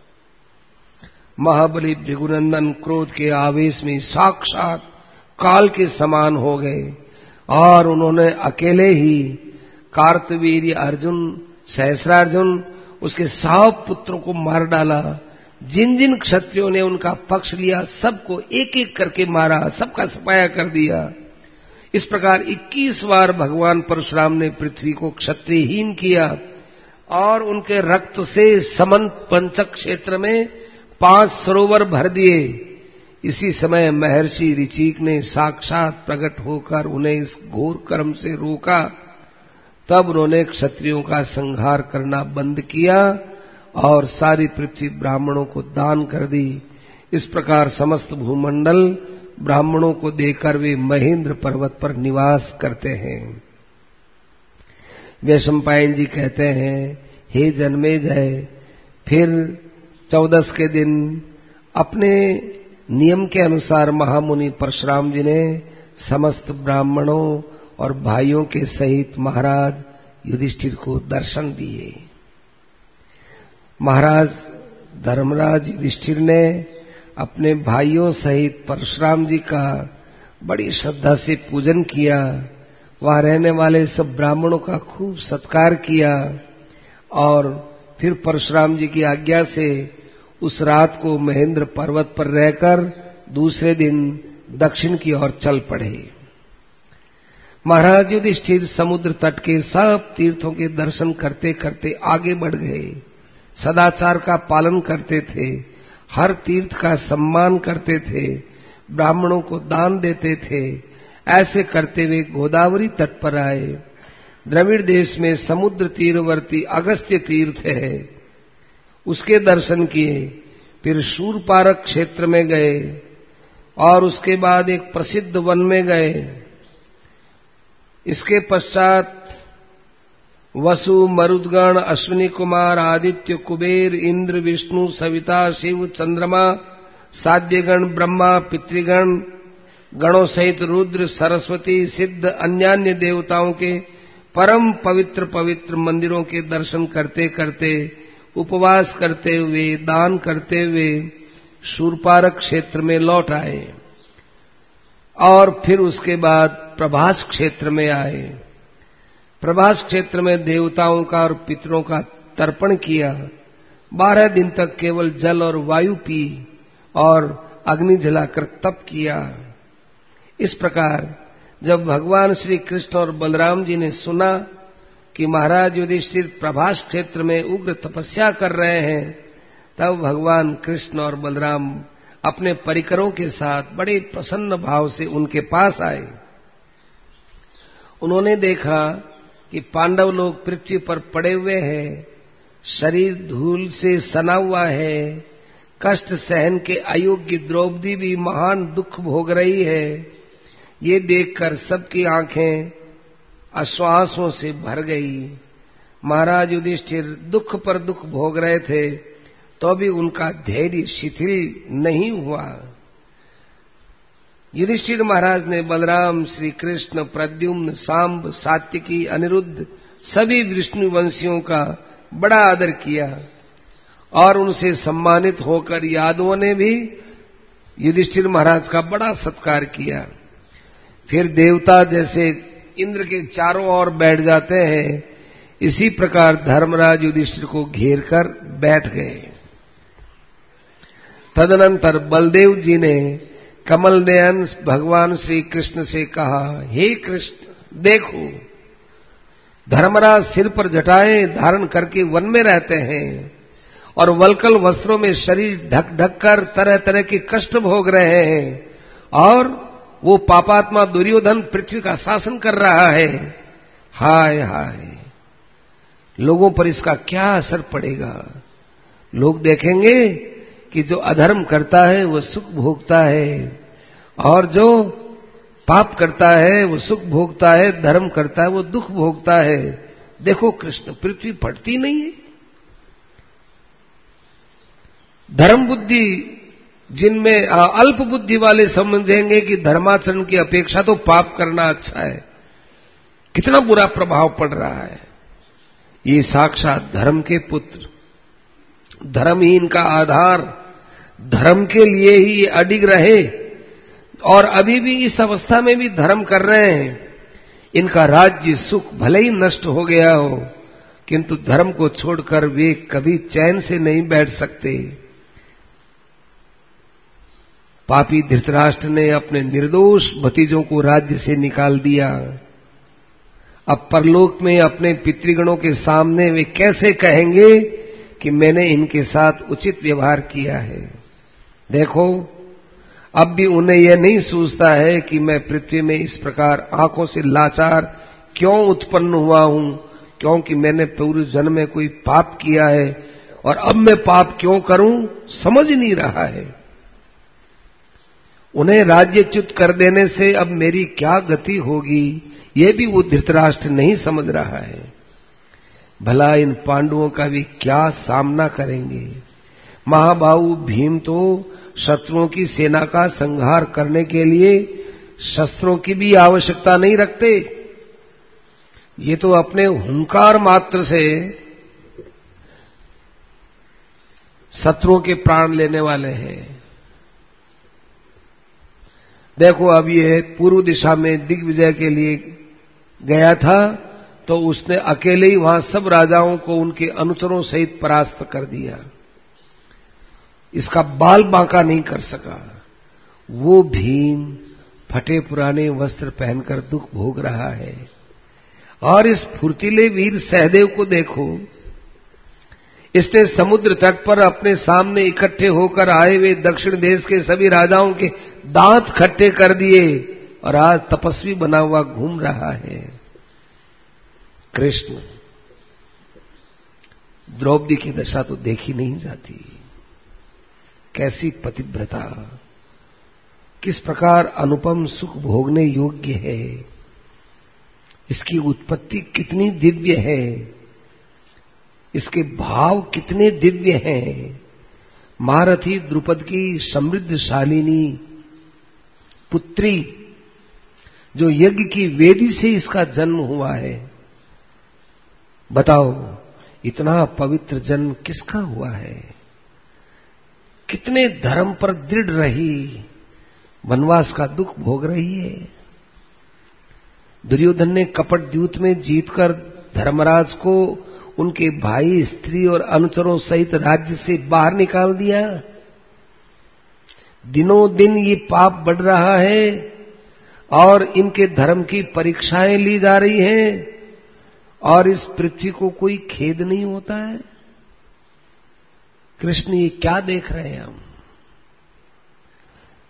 महाबली भृगुनंदन क्रोध के आवेश में साक्षात काल के समान हो गए और उन्होंने अकेले ही कार्तवीर्य अर्जुन, सहस्रार्जुन, उसके 100 पुत्रों को मार डाला। जिन जिन क्षत्रियों ने उनका पक्ष लिया सबको एक एक करके मारा, सबका सफाया कर दिया। इस प्रकार 21 बार भगवान परशुराम ने पृथ्वी को क्षत्रियहीन किया और उनके रक्त से समंत पंचक क्षेत्र में 5 सरोवर भर दिए। इसी समय महर्षि ऋचिक ने साक्षात प्रकट होकर उन्हें इस घोर कर्म से रोका। तब उन्होंने क्षत्रियों का संहार करना बंद किया और सारी पृथ्वी ब्राह्मणों को दान कर दी। इस प्रकार समस्त भूमंडल ब्राह्मणों को देकर वे महेंद्र पर्वत पर निवास करते हैं। वैशंपायन जी कहते हैं, हे जन्मेजय, फिर 14 के दिन अपने नियम के अनुसार महामुनि परशुराम जी ने समस्त ब्राह्मणों और भाइयों के सहित महाराज युधिष्ठिर को दर्शन दिए। महाराज धर्मराज युधिष्ठिर ने अपने भाइयों सहित परशुराम जी का बड़ी श्रद्धा से पूजन किया। वहां रहने वाले सब ब्राह्मणों का खूब सत्कार किया और फिर परशुराम जी की आज्ञा से उस रात को महेंद्र पर्वत पर रहकर दूसरे दिन दक्षिण की ओर चल पड़े। महाराज युधिष्ठिर समुद्र तट के सब तीर्थों के दर्शन करते करते आगे बढ़ गए। सदाचार का पालन करते थे, हर तीर्थ का सम्मान करते थे, ब्राह्मणों को दान देते थे। ऐसे करते हुए गोदावरी तट पर आए। द्रविड़ देश में समुद्र तीरवर्ती अगस्त्य तीर्थ है, उसके दर्शन किए। फिर शूरपारक क्षेत्र में गए और उसके बाद एक प्रसिद्ध वन में गए। इसके पश्चात वसु, मरुदगण, अश्विनी कुमार, आदित्य, कुबेर, इंद्र, विष्णु, सविता, शिव, चंद्रमा, साध्यगण, ब्रह्मा, पितृगण, गणों सहित रुद्र, सरस्वती, सिद्ध, अन्यान्य देवताओं के परम पवित्र पवित्र मंदिरों के दर्शन करते करते, उपवास करते हुए, दान करते हुए शूरपारक क्षेत्र में लौट आए और फिर उसके बाद प्रभास क्षेत्र में आए। प्रभास क्षेत्र में देवताओं का और पितरों का तर्पण किया। 12 दिन तक केवल जल और वायु पी और अग्नि जलाकर तप किया। इस प्रकार जब भगवान श्री कृष्ण और बलराम जी ने सुना कि महाराज युधिष्ठिर प्रभास क्षेत्र में उग्र तपस्या कर रहे हैं, तब भगवान कृष्ण और बलराम अपने परिकरों के साथ बड़े प्रसन्न भाव से उनके पास आए। उन्होंने देखा कि पांडव लोग पृथ्वी पर पड़े हुए हैं, शरीर धूल से सना हुआ है, कष्ट सहन के अयोग्य द्रौपदी भी महान दुख भोग रही है। ये देखकर सबकी आंखें आश्वासों से भर गई। महाराज युधिष्ठिर दुख पर दुख भोग रहे थे तो भी उनका धैर्य शिथिल नहीं हुआ। युधिष्ठिर महाराज ने बलराम, श्री कृष्ण, प्रद्युम्न, सांब, सात्यकी, अनिरुद्ध सभी विष्णुवंशियों का बड़ा आदर किया और उनसे सम्मानित होकर यादवों ने भी युधिष्ठिर महाराज का बड़ा सत्कार किया। फिर देवता जैसे इंद्र के चारों ओर बैठ जाते हैं, इसी प्रकार धर्मराज युधिष्ठिर को घेर कर बैठ गए। तदनंतर बलदेव जी ने कमल नयन भगवान श्री कृष्ण से कहा, हे कृष्ण, देखो धर्मराज सिर पर जटाएं धारण करके वन में रहते हैं और वल्कल वस्त्रों में शरीर ढक ढक कर तरह तरह के कष्ट भोग रहे हैं, और वो पापात्मा दुर्योधन पृथ्वी का शासन कर रहा है। हाय हाय, लोगों पर इसका क्या असर पड़ेगा? लोग देखेंगे कि जो अधर्म करता है वो सुख भोगता है, और जो पाप करता है वो सुख भोगता है, धर्म करता है वो दुख भोगता है। देखो कृष्ण, पृथ्वी फटती नहीं है। धर्म बुद्धि जिनमें अल्प बुद्धि वाले समझेंगे कि धर्माचरण की अपेक्षा तो पाप करना अच्छा है। कितना बुरा प्रभाव पड़ रहा है। ये साक्षात धर्म के पुत्र, धर्म ही इनका आधार, धर्म के लिए ही ये अडिग रहे और अभी भी इस अवस्था में भी धर्म कर रहे हैं। इनका राज्य सुख भले ही नष्ट हो गया हो, किंतु धर्म को छोड़कर वे कभी चैन से नहीं बैठ सकते। पापी धृतराष्ट्र ने अपने निर्दोष भतीजों को राज्य से निकाल दिया। अब परलोक में अपने पितृगणों के सामने वे कैसे कहेंगे कि मैंने इनके साथ उचित व्यवहार किया है? देखो, अब भी उन्हें यह नहीं सूझता है कि मैं पृथ्वी में इस प्रकार आंखों से लाचार क्यों उत्पन्न हुआ हूं, क्योंकि मैंने पूर्व जन्म में कोई पाप किया है और अब मैं पाप क्यों करूं, समझ नहीं रहा है। उन्हें राज्यच्युत कर देने से अब मेरी क्या गति होगी, ये भी वो धृतराष्ट्र नहीं समझ रहा है। भला इन पांडवों का भी क्या सामना करेंगे? महाबाहु भीम तो शत्रुओं की सेना का संहार करने के लिए शस्त्रों की भी आवश्यकता नहीं रखते। ये तो अपने हुंकार मात्र से शत्रुओं के प्राण लेने वाले हैं। देखो, अब ये पूर्व दिशा में दिग्विजय के लिए गया था तो उसने अकेले ही वहां सब राजाओं को उनके अनुचरों सहित परास्त कर दिया। इसका बाल बांका नहीं कर सका। वो भीम फटे पुराने वस्त्र पहनकर दुख भोग रहा है। और इस फुर्तीले वीर सहदेव को देखो, इसने समुद्र तट पर अपने सामने इकट्ठे होकर आए हुए दक्षिण देश के सभी राजाओं के दांत खट्टे कर दिए और आज तपस्वी बना हुआ घूम रहा है। कृष्ण, द्रौपदी की दशा तो देखी नहीं जाती। कैसी पतिव्रता, किस प्रकार अनुपम सुख भोगने योग्य है। इसकी उत्पत्ति कितनी दिव्य है, इसके भाव कितने दिव्य हैं। महारथी द्रुपद की समृद्धशालिनी पुत्री, जो यज्ञ की वेदी से इसका जन्म हुआ है। बताओ, इतना पवित्र जन्म किसका हुआ है? कितने धर्म पर दृढ़ रही, वनवास का दुख भोग रही है। दुर्योधन ने कपट द्यूत में जीतकर धर्मराज को उनके भाई, स्त्री और अनुचरों सहित राज्य से बाहर निकाल दिया। दिनों दिन ये पाप बढ़ रहा है और इनके धर्म की परीक्षाएं ली जा रही हैं, और इस पृथ्वी को कोई खेद नहीं होता है। कृष्ण, ये क्या देख रहे हैं हम?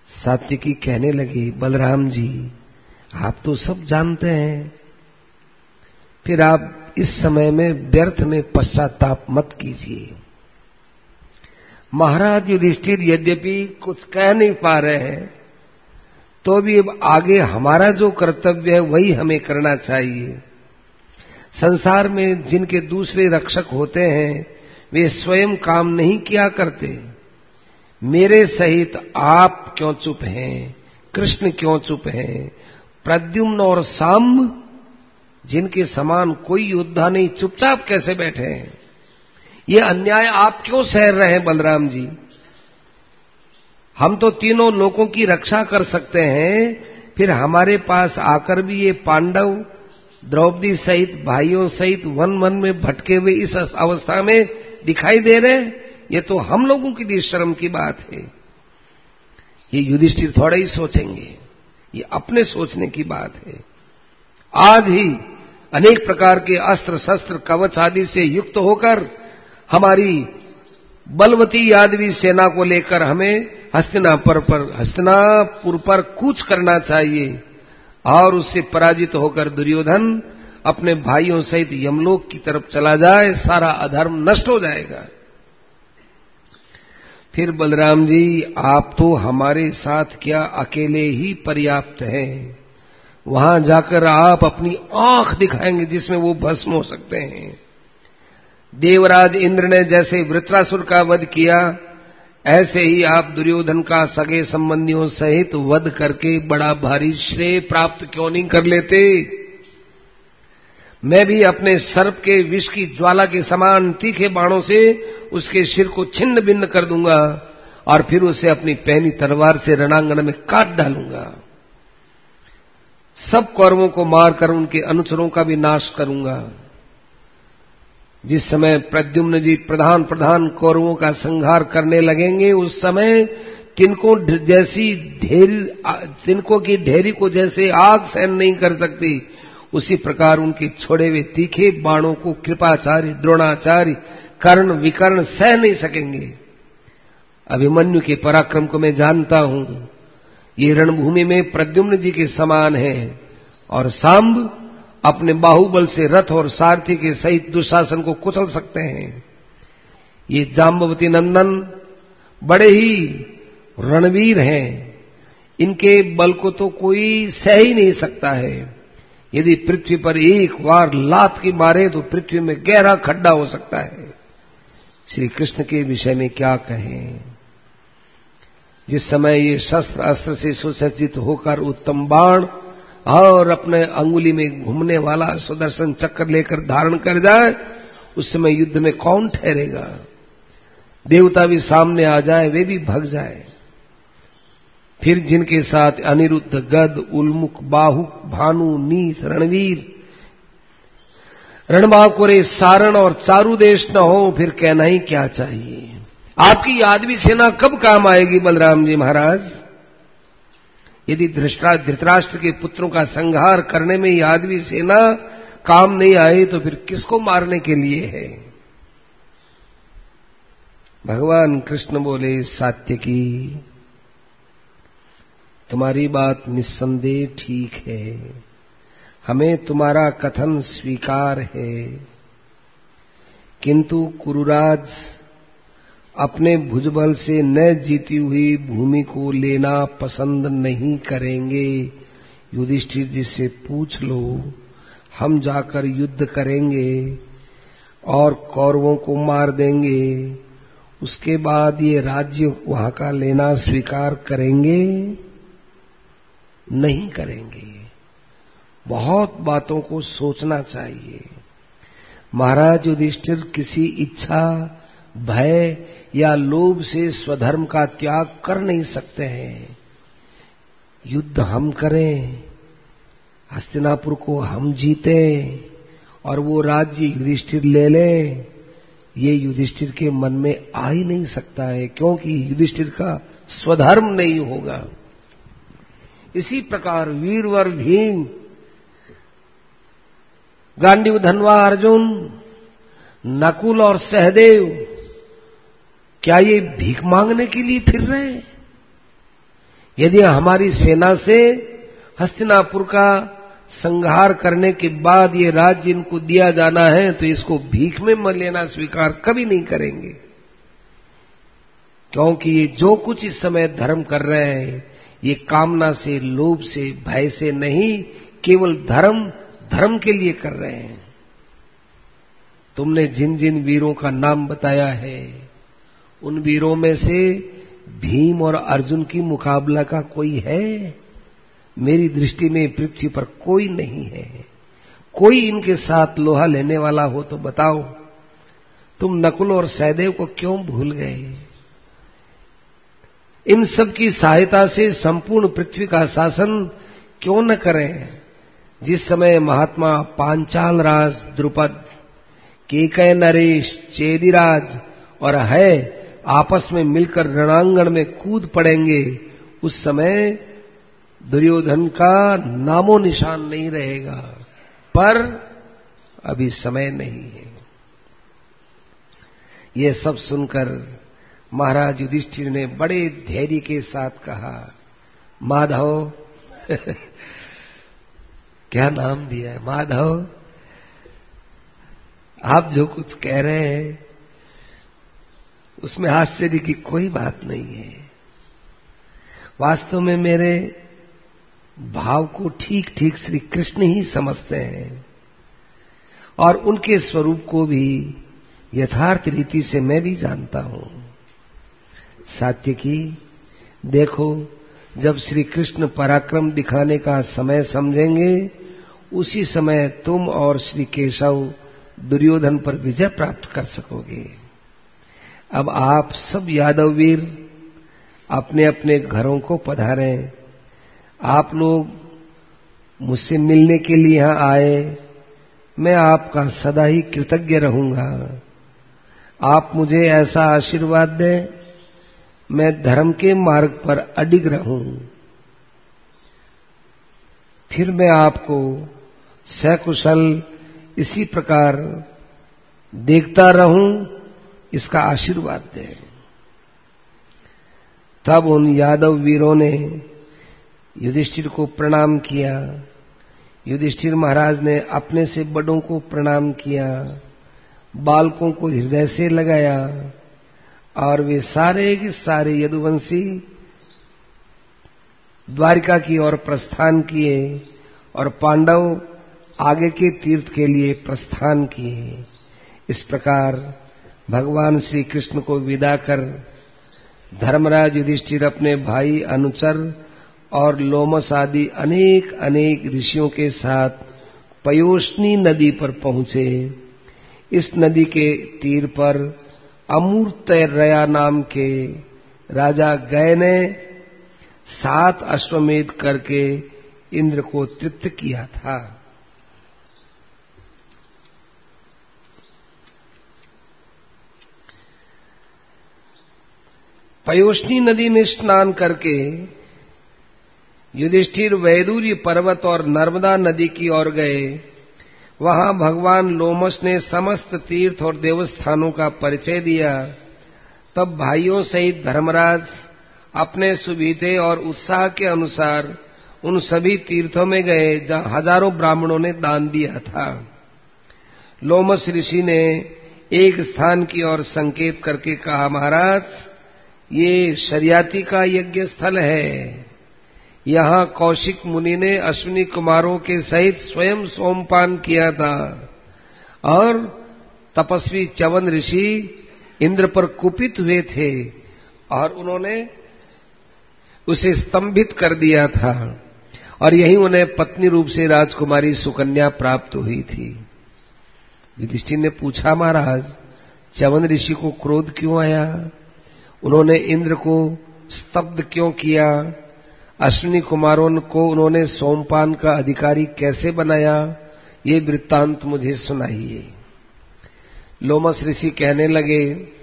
सात्विकी कहने लगी, बलराम जी आप तो सब जानते हैं, फिर आप इस समय में व्यर्थ में पश्चाताप मत कीजिए। महाराज युधिष्ठिर यद्यपि कुछ कह नहीं पा रहे हैं, तो भी अब आगे हमारा जो कर्तव्य है वही हमें करना चाहिए। संसार में जिनके दूसरे रक्षक होते हैं वे स्वयं काम नहीं किया करते। मेरे सहित आप क्यों चुप हैं, कृष्ण क्यों चुप हैं, प्रद्युम्न और सांब जिनके समान कोई योद्धा नहीं चुपचाप कैसे बैठे हैं? ये अन्याय आप क्यों सह रहे हैं बलराम जी? हम तो तीनों लोगों की रक्षा कर सकते हैं, फिर हमारे पास आकर भी ये पांडव द्रौपदी सहित भाइयों सहित वन वन में भटके हुए इस अवस्था में दिखाई दे रहे हैं। ये तो हम लोगों के लिए शर्म की बात है। ये युधिष्ठिर थोड़ा ही सोचेंगे, ये अपने सोचने की बात है। आज ही अनेक प्रकार के अस्त्र शस्त्र कवच आदि से युक्त होकर हमारी बलवती यादवी सेना को लेकर हमें हस्तिनापुर पर कूच करना चाहिए और उससे पराजित होकर दुर्योधन अपने भाइयों सहित यमलोक की तरफ चला जाए, सारा अधर्म नष्ट हो जाएगा। फिर बलराम जी आप तो हमारे साथ क्या अकेले ही पर्याप्त हैं, वहां जाकर आप अपनी आंख दिखाएंगे जिसमें वो भस्म हो सकते हैं। देवराज इंद्र ने जैसे वृत्रासुर का वध किया, ऐसे ही आप दुर्योधन का सगे संबंधियों सहित वध करके बड़ा भारी श्रेय प्राप्त क्यों नहीं कर लेते? मैं भी अपने सर्प के विष की ज्वाला के समान तीखे बाणों से उसके सिर को छिन्न भिन्न कर दूंगा और फिर उसे अपनी पहनी तलवार से रणांगण में काट डालूंगा। सब कौरवों को मारकर उनके अनुचरों का भी नाश करूंगा। जिस समय प्रद्युम्न जी प्रधान कौरवों का संहार करने लगेंगे, उस समय तिनको की ढेरी को जैसे आग सहन नहीं कर सकती, उसी प्रकार उनके छोड़े हुए तीखे बाणों को कृपाचार्य, द्रोणाचार्य, कर्ण, विकर्ण सह नहीं सकेंगे। अभिमन्यु के पराक्रम को मैं जानता हूं, ये रणभूमि में प्रद्युम्न जी के समान है और सांब अपने बाहुबल से रथ और सारथी के सहित दुशासन को कुचल सकते हैं। ये जाम्बवती नंदन बड़े ही रणवीर हैं, इनके बल को तो कोई सह ही नहीं सकता है। यदि पृथ्वी पर एक बार लात की मारे तो पृथ्वी में गहरा खड्डा हो सकता है। श्री कृष्ण के विषय में क्या कहें? जिस समय ये शस्त्र अस्त्र से सुसज्जित होकर उत्तम बाण और अपने अंगुली में घूमने वाला सुदर्शन चक्र लेकर धारण कर जाए, उस समय युद्ध में कौन ठहरेगा? देवता भी सामने आ जाए, वे भी भग जाए। फिर जिनके साथ अनिरुद्ध, गद, उल्मुख, बाहुक, भानु, नीत, रणवीर, रणबांकुरे, सारण और चारुदेश न हो, फिर कहना ही क्या चाहिए? आपकी यादवी सेना कब काम आएगी बलराम जी महाराज? यदि धृतराष्ट्र के पुत्रों का संहार करने में यादवी सेना काम नहीं आई तो फिर किसको मारने के लिए है? भगवान कृष्ण बोले, सात्यकी तुम्हारी बात निस्संदेह ठीक है, हमें तुम्हारा कथन स्वीकार है, किंतु कुरुराज अपने भुजबल से न जीती हुई भूमि को लेना पसंद नहीं करेंगे। युधिष्ठिर जी से पूछ लो, हम जाकर युद्ध करेंगे और कौरवों को मार देंगे, उसके बाद ये राज्य वहां का लेना स्वीकार करेंगे? नहीं करेंगे। बहुत बातों को सोचना चाहिए। महाराज युधिष्ठिर किसी इच्छा, भय या लोभ से स्वधर्म का त्याग कर नहीं सकते हैं। युद्ध हम करें, हस्तिनापुर को हम जीते और वो राज्य युधिष्ठिर ले लें, ये युधिष्ठिर के मन में आ ही नहीं सकता है, क्योंकि युधिष्ठिर का स्वधर्म नहीं होगा। इसी प्रकार वीरवर भीम, गांडीव धनवा अर्जुन, नकुल और सहदेव क्या ये भीख मांगने के लिए फिर रहे हैं? यदि हमारी सेना से हस्तिनापुर का संहार करने के बाद ये राज्य इनको दिया जाना है तो इसको भीख में लेना स्वीकार कभी नहीं करेंगे, क्योंकि ये जो कुछ इस समय धर्म कर रहे हैं ये कामना से, लोभ से, भय से नहीं, केवल धर्म के लिए कर रहे हैं। तुमने जिन जिन वीरों का नाम बताया है उन वीरों में से भीम और अर्जुन की मुकाबला का कोई है? मेरी दृष्टि में पृथ्वी पर कोई नहीं है। कोई इनके साथ लोहा लेने वाला हो तो बताओ। तुम नकुल और सहदेव को क्यों भूल गए? इन सब की सहायता से संपूर्ण पृथ्वी का शासन क्यों न करें? जिस समय महात्मा पांचाल राज द्रुपद, केकय नरेश, चेदिराज और है आपस में मिलकर रणांगण में कूद पड़ेंगे, उस समय दुर्योधन का नामो निशान नहीं रहेगा। पर अभी समय नहीं है। ये सब सुनकर महाराज युधिष्ठिर ने बड़े धैर्य के साथ कहा, माधव क्या नाम दिया है, माधव, आप जो कुछ कह रहे हैं उसमें आश्चर्य की कोई बात नहीं है। वास्तव में मेरे भाव को ठीक ठीक श्री कृष्ण ही समझते हैं और उनके स्वरूप को भी यथार्थ रीति से मैं भी जानता हूं। सात्यकी, देखो, जब श्री कृष्ण पराक्रम दिखाने का समय समझेंगे उसी समय तुम और श्री केशव दुर्योधन पर विजय प्राप्त कर सकोगे। अब आप सब यादव वीर अपने अपने घरों को पधारें। आप लोग मुझसे मिलने के लिए यहां आए, मैं आपका सदा ही कृतज्ञ रहूंगा। आप मुझे ऐसा आशीर्वाद दें मैं धर्म के मार्ग पर अडिग रहूं, फिर मैं आपको सकुशल इसी प्रकार देखता रहूं, इसका आशीर्वाद दें। तब उन यादव वीरों ने युधिष्ठिर को प्रणाम किया। युधिष्ठिर महाराज ने अपने से बड़ों को प्रणाम किया, बालकों को हृदय से लगाया और वे सारे के सारे यदुवंशी द्वारिका की ओर प्रस्थान किए और पांडव आगे के तीर्थ के लिए प्रस्थान किए। इस प्रकार भगवान श्री कृष्ण को विदा कर धर्मराज युधिष्ठिर अपने भाई, अनुचर और लोमस आदि अनेक अनेक ऋषियों के साथ पयोष्णी नदी पर पहुंचे। इस नदी के तीर पर अमूर्तरया नाम के राजा गय ने 7 अश्वमेध करके इंद्र को तृप्त किया था। पयोष्णी नदी में स्नान करके युधिष्ठिर वैदूर्य पर्वत और नर्मदा नदी की ओर गए। वहां भगवान लोमस ने समस्त तीर्थ और देवस्थानों का परिचय दिया। तब भाइयों सहित धर्मराज अपने सुविधे और उत्साह के अनुसार उन सभी तीर्थों में गए जहां हजारों ब्राह्मणों ने दान दिया था। लोमस ऋषि ने एक स्थान की ओर संकेत करके कहा, महाराज, ये शर्याती का यज्ञ स्थल है। यहां कौशिक मुनि ने अश्विनी कुमारों के सहित स्वयं सोमपान किया था और तपस्वी च्यवन ऋषि इंद्र पर कुपित हुए थे और उन्होंने उसे स्तंभित कर दिया था और यही उन्हें पत्नी रूप से राजकुमारी सुकन्या प्राप्त हुई थी। युधिष्ठिर ने पूछा, महाराज, च्यवन ऋषि को क्रोध क्यों आया? उन्होंने इंद्र को स्तब्ध क्यों किया? अश्विनी कुमारों को उन्होंने सोमपान का अधिकारी कैसे बनाया? ये वृत्तांत मुझे सुनाइए। लोमस ऋषि कहने लगे,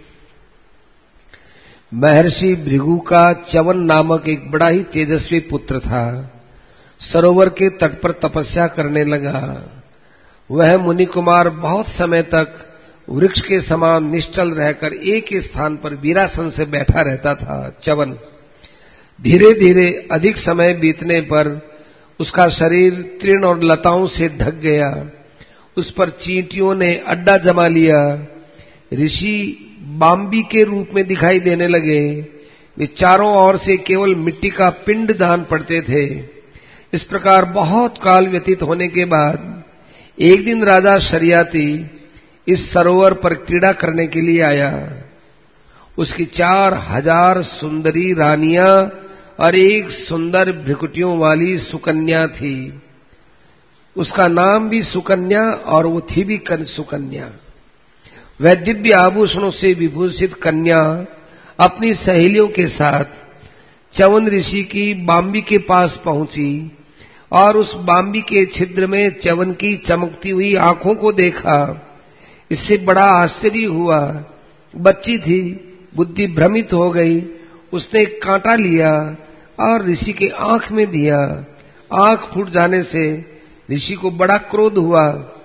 महर्षि भृगु का च्यवन नामक एक बड़ा ही तेजस्वी पुत्र था। सरोवर के तट पर तपस्या करने लगा। वह मुनि कुमार बहुत समय तक वृक्ष के समान निश्चल रहकर एक ही स्थान पर वीरासन से बैठा रहता था। च्यवन धीरे धीरे अधिक समय बीतने पर उसका शरीर तृण और लताओं से ढक गया। उस पर चींटियों ने अड्डा जमा लिया। ऋषि बाम्बी के रूप में दिखाई देने लगे। वे चारों ओर से केवल मिट्टी का पिंड दान पड़ते थे। इस प्रकार बहुत काल व्यतीत होने के बाद एक दिन राजा शरियाती इस सरोवर पर क्रीड़ा करने के लिए आया। उसकी 4000 सुंदरी रानियां और एक सुंदर भ्रिकुटियों वाली सुकन्या थी। उसका नाम भी सुकन्या और वो थी भी सुकन्या। वह दिव्य आभूषणों से विभूषित कन्या अपनी सहेलियों के साथ च्यवन ऋषि की बाम्बी के पास पहुंची और उस बाम्बी के छिद्र में च्यवन की चमकती हुई आंखों को देखा। इससे बड़ा आश्चर्य हुआ। बच्ची थी, बुद्धि भ्रमित हो गई। उसने एक कांटा लिया और ऋषि के आंख में दिया। आंख फूट जाने से ऋषि को बड़ा क्रोध हुआ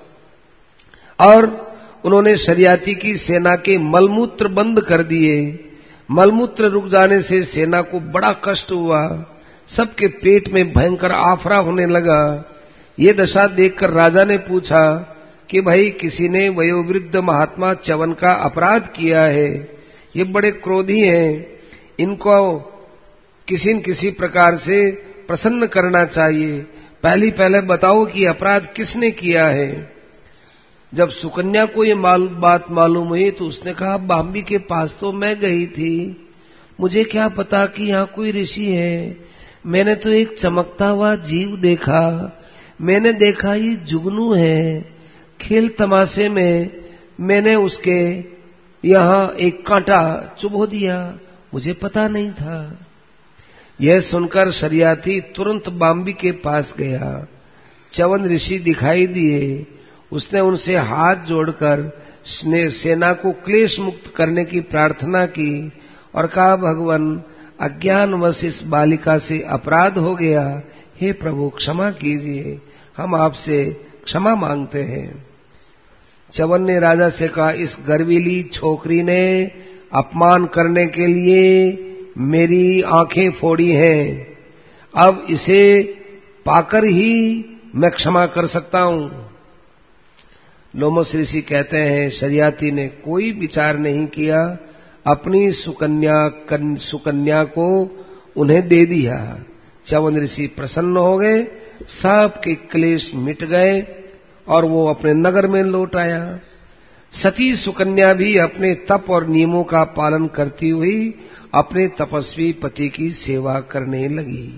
और उन्होंने शरियाती की सेना के मलमूत्र बंद कर दिए। मलमूत्र रुक जाने से सेना को बड़ा कष्ट हुआ। सबके पेट में भयंकर आफरा होने लगा। ये दशा देखकर राजा ने पूछा कि भाई, किसी ने वयोवृद्ध महात्मा च्यवन का अपराध किया है। ये बड़े क्रोधी हैं, इनको किसी न किसी प्रकार से प्रसन्न करना चाहिए। पहले बताओ कि अपराध किसने किया है। जब सुकन्या को ये बात मालूम हुई तो उसने कहा, बाम्बी के पास तो मैं गई थी, मुझे क्या पता कि यहाँ कोई ऋषि है। मैंने तो एक चमकता हुआ जीव देखा। मैंने देखा ये जुगनू है। खेल तमाशे में मैंने उसके यहाँ एक कांटा चुभो दिया, मुझे पता नहीं था। यह सुनकर शरियाती तुरंत बाम्बी के पास गया। च्यवन ऋषि दिखाई दिए। उसने उनसे हाथ जोड़कर सेना को क्लेश मुक्त करने की प्रार्थना की और कहा, भगवान, अज्ञानवश इस बालिका से अपराध हो गया। हे प्रभु, क्षमा कीजिए, हम आपसे क्षमा मांगते हैं। च्यवन ने राजा से कहा, इस गर्वीली छोकरी ने अपमान करने के लिए मेरी आंखें फोड़ी हैं। अब इसे पाकर ही मैं क्षमा कर सकता हूं। लोमस ऋषि कहते हैं, शरियाती ने कोई विचार नहीं किया, अपनी सुकन्या को उन्हें दे दिया। च्यवन ऋषि प्रसन्न हो गए, सबके क्लेश मिट गए और वो अपने नगर में लौट आया। सती सुकन्या भी अपने तप और नियमों का पालन करती हुई अपने तपस्वी पति की सेवा करने लगी।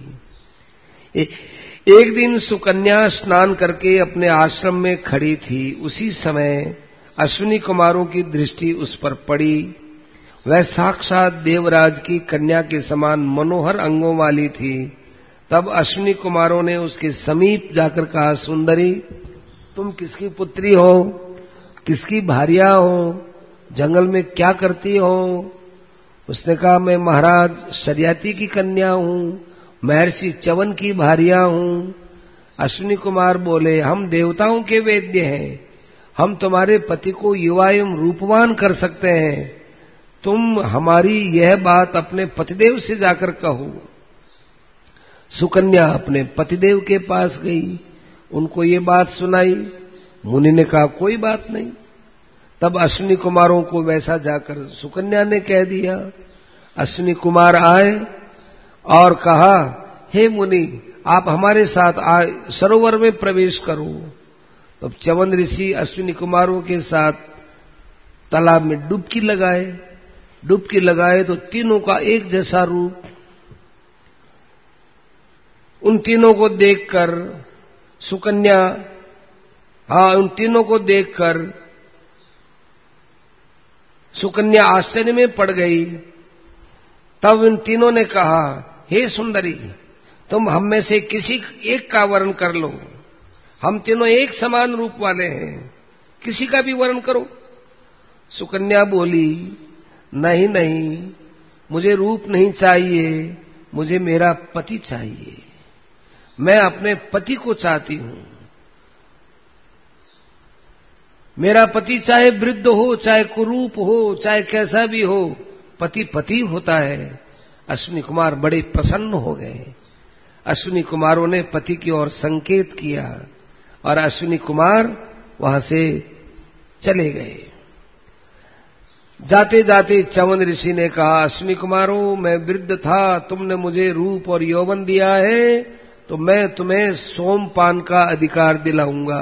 एक दिन सुकन्या स्नान करके अपने आश्रम में खड़ी थी। उसी समय अश्विनी कुमारों की दृष्टि उस पर पड़ी। वह साक्षात देवराज की कन्या के समान मनोहर अंगों वाली थी। तब अश्विनी कुमारों ने उसके समीप जाकर कहा, सुंदरी, तुम किसकी पुत्री हो, किसकी भार्या हो, जंगल में क्या करती हो? उसने कहा, मैं महाराज शरियाती की कन्या हूँ, महर्षि च्यवन की भार्या हूँ। अश्विनी कुमार बोले, हम देवताओं के वैद्य हैं, हम तुम्हारे पति को युवा एवं रूपवान कर सकते हैं। तुम हमारी यह बात अपने पतिदेव से जाकर कहो। सुकन्या अपने पतिदेव के पास गई, उनको ये बात सुनाई। मुनि ने कहा, कोई बात नहीं। तब अश्विनी कुमारों को वैसा जाकर सुकन्या ने कह दिया। अश्विनी कुमार आए और कहा, हे मुनि, आप हमारे साथ सरोवर में प्रवेश करो। तब च्यवन ऋषि अश्विनी कुमारों के साथ तालाब में डुबकी लगाए तो तीनों का एक जैसा रूप। उन तीनों को देखकर सुकन्या आश्चर्य में पड़ गई। तब उन तीनों ने कहा, हे सुंदरी, तुम हम में से किसी एक का वर्ण कर लो। हम तीनों एक समान रूप वाले हैं, किसी का भी वर्ण करो। सुकन्या बोली, नहीं, मुझे रूप नहीं चाहिए, मुझे मेरा पति चाहिए। मैं अपने पति को चाहती हूं। मेरा पति चाहे वृद्ध हो, चाहे कुरूप हो, चाहे कैसा भी हो, पति पति होता है। अश्विनी कुमार बड़े प्रसन्न हो गए। अश्विनी कुमारों ने पति की ओर संकेत किया और अश्विनी कुमार वहां से चले गए। जाते जाते च्यवन ऋषि ने कहा, अश्विनी कुमारों, मैं वृद्ध था, तुमने मुझे रूप और यौवन दिया है, तो मैं तुम्हें सोमपान का अधिकार दिलाऊंगा।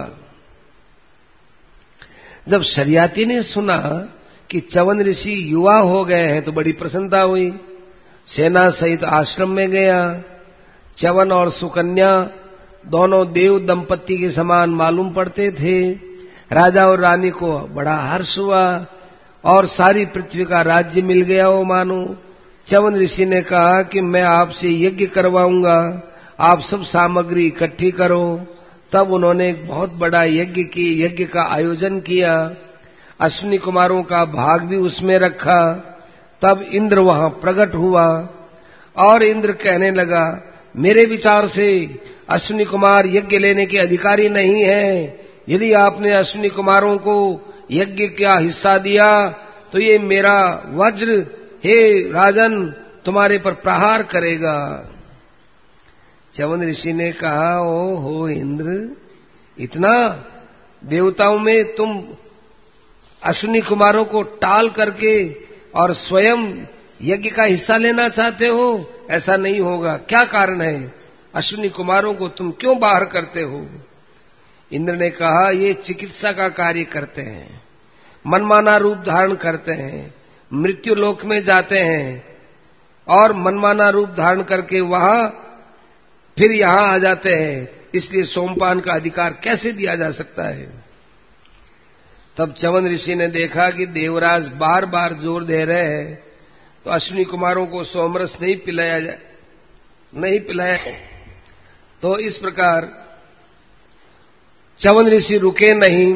जब शरियाती ने सुना कि च्यवन ऋषि युवा हो गए हैं तो बड़ी प्रसन्नता हुई। सेना सहित आश्रम में गया। च्यवन और सुकन्या दोनों देव दंपत्ति के समान मालूम पड़ते थे। राजा और रानी को बड़ा हर्ष हुआ और सारी पृथ्वी का राज्य मिल गया हो मानो। च्यवन ऋषि ने कहा कि मैं आपसे यज्ञ करवाऊंगा, आप सब सामग्री इकट्ठी करो। तब उन्होंने एक बहुत बड़ा यज्ञ का आयोजन किया। अश्विनी कुमारों का भाग भी उसमें रखा। तब इंद्र वहां प्रकट हुआ और इंद्र कहने लगा, मेरे विचार से अश्विनी कुमार यज्ञ लेने के अधिकारी नहीं है। यदि आपने अश्विनी कुमारों को यज्ञ का हिस्सा दिया तो ये मेरा वज्र, हे राजन, तुम्हारे पर प्रहार करेगा। च्यवन ऋषि ने कहा, ओ हो इंद्र, इतना देवताओं में तुम अश्विनी कुमारों को टाल करके और स्वयं यज्ञ का हिस्सा लेना चाहते हो? ऐसा नहीं होगा। क्या कारण है? अश्विनी कुमारों को तुम क्यों बाहर करते हो? इंद्र ने कहा, ये चिकित्सा का कार्य करते हैं, मनमाना रूप धारण करते हैं, मृत्यु लोक में जाते हैं और मनमाना रूप धारण करके वहां फिर यहां आ जाते हैं, इसलिए सोमपान का अधिकार कैसे दिया जा सकता है? तब च्यवन ऋषि ने देखा कि देवराज बार बार जोर दे रहे हैं, तो अश्विनी कुमारों को सोमरस नहीं पिलाया। तो इस प्रकार च्यवन ऋषि रुके नहीं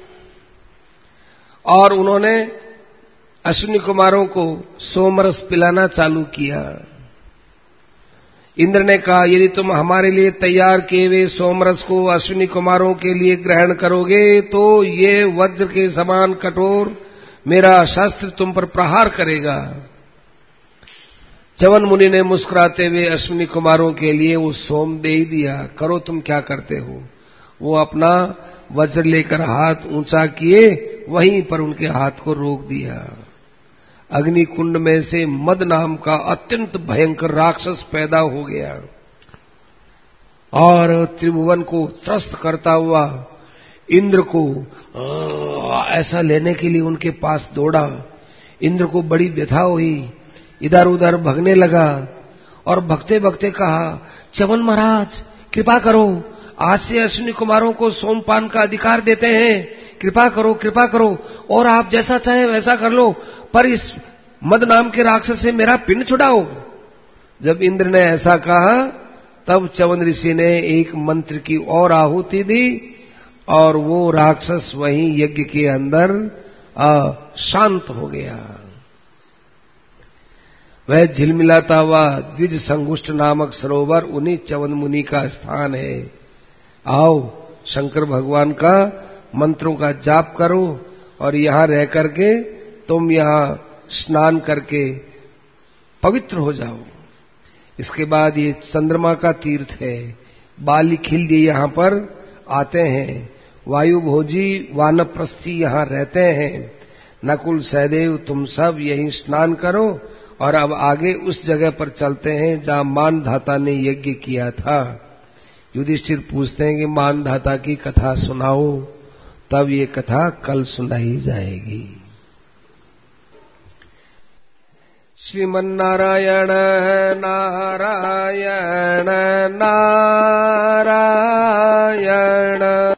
और उन्होंने अश्विनी कुमारों को सोमरस पिलाना चालू किया। इंद्र ने कहा, यदि तुम हमारे लिए तैयार किए हुए सोमरस को अश्विनी कुमारों के लिए ग्रहण करोगे तो ये वज्र के समान कठोर मेरा शस्त्र तुम पर प्रहार करेगा। च्यवन मुनि ने मुस्कुराते हुए अश्विनी कुमारों के लिए वो सोम दे ही दिया। करो तुम क्या करते हो। वो अपना वज्र लेकर हाथ ऊंचा किए, वहीं पर उनके हाथ को रोक दिया। अग्निकुंड में से मद नाम का अत्यंत भयंकर राक्षस पैदा हो गया और त्रिभुवन को त्रस्त करता हुआ इंद्र को ऐसा लेने के लिए उनके पास दौड़ा। इंद्र को बड़ी व्यथा हुई, इधर उधर भगने लगा और भगते भगते कहा, च्यवन महाराज कृपा करो, आज से अश्विनी कुमारों को सोमपान का अधिकार देते हैं, कृपा करो कृपा करो, और आप जैसा चाहे वैसा कर लो, पर इस मद नाम के राक्षस से मेरा पिंड छुड़ाओ। जब इंद्र ने ऐसा कहा तब च्यवन ऋषि ने एक मंत्र की और आहुति दी और वो राक्षस वहीं यज्ञ के अंदर शांत हो गया। वह झिलमिलाता हुआ द्विज संगुष्ट नामक सरोवर उन्हीं च्यवन मुनि का स्थान है। आओ शंकर भगवान का मंत्रों का जाप करो और यहां रह करके तुम यहां स्नान करके पवित्र हो जाओ। इसके बाद ये चंद्रमा का तीर्थ है, बाली खिल दिए यहां पर आते हैं, वायु भोजी वानप्रस्थी यहां रहते हैं। नकुल सहदेव तुम सब यहीं स्नान करो और अब आगे उस जगह पर चलते हैं जहां मानधाता ने यज्ञ किया था। युधिष्ठिर पूछते हैं कि मानधाता की कथा सुनाओ। तब ये कथा कल सुनाई जाएगी। श्रीमन्नारायण नारायण नारायण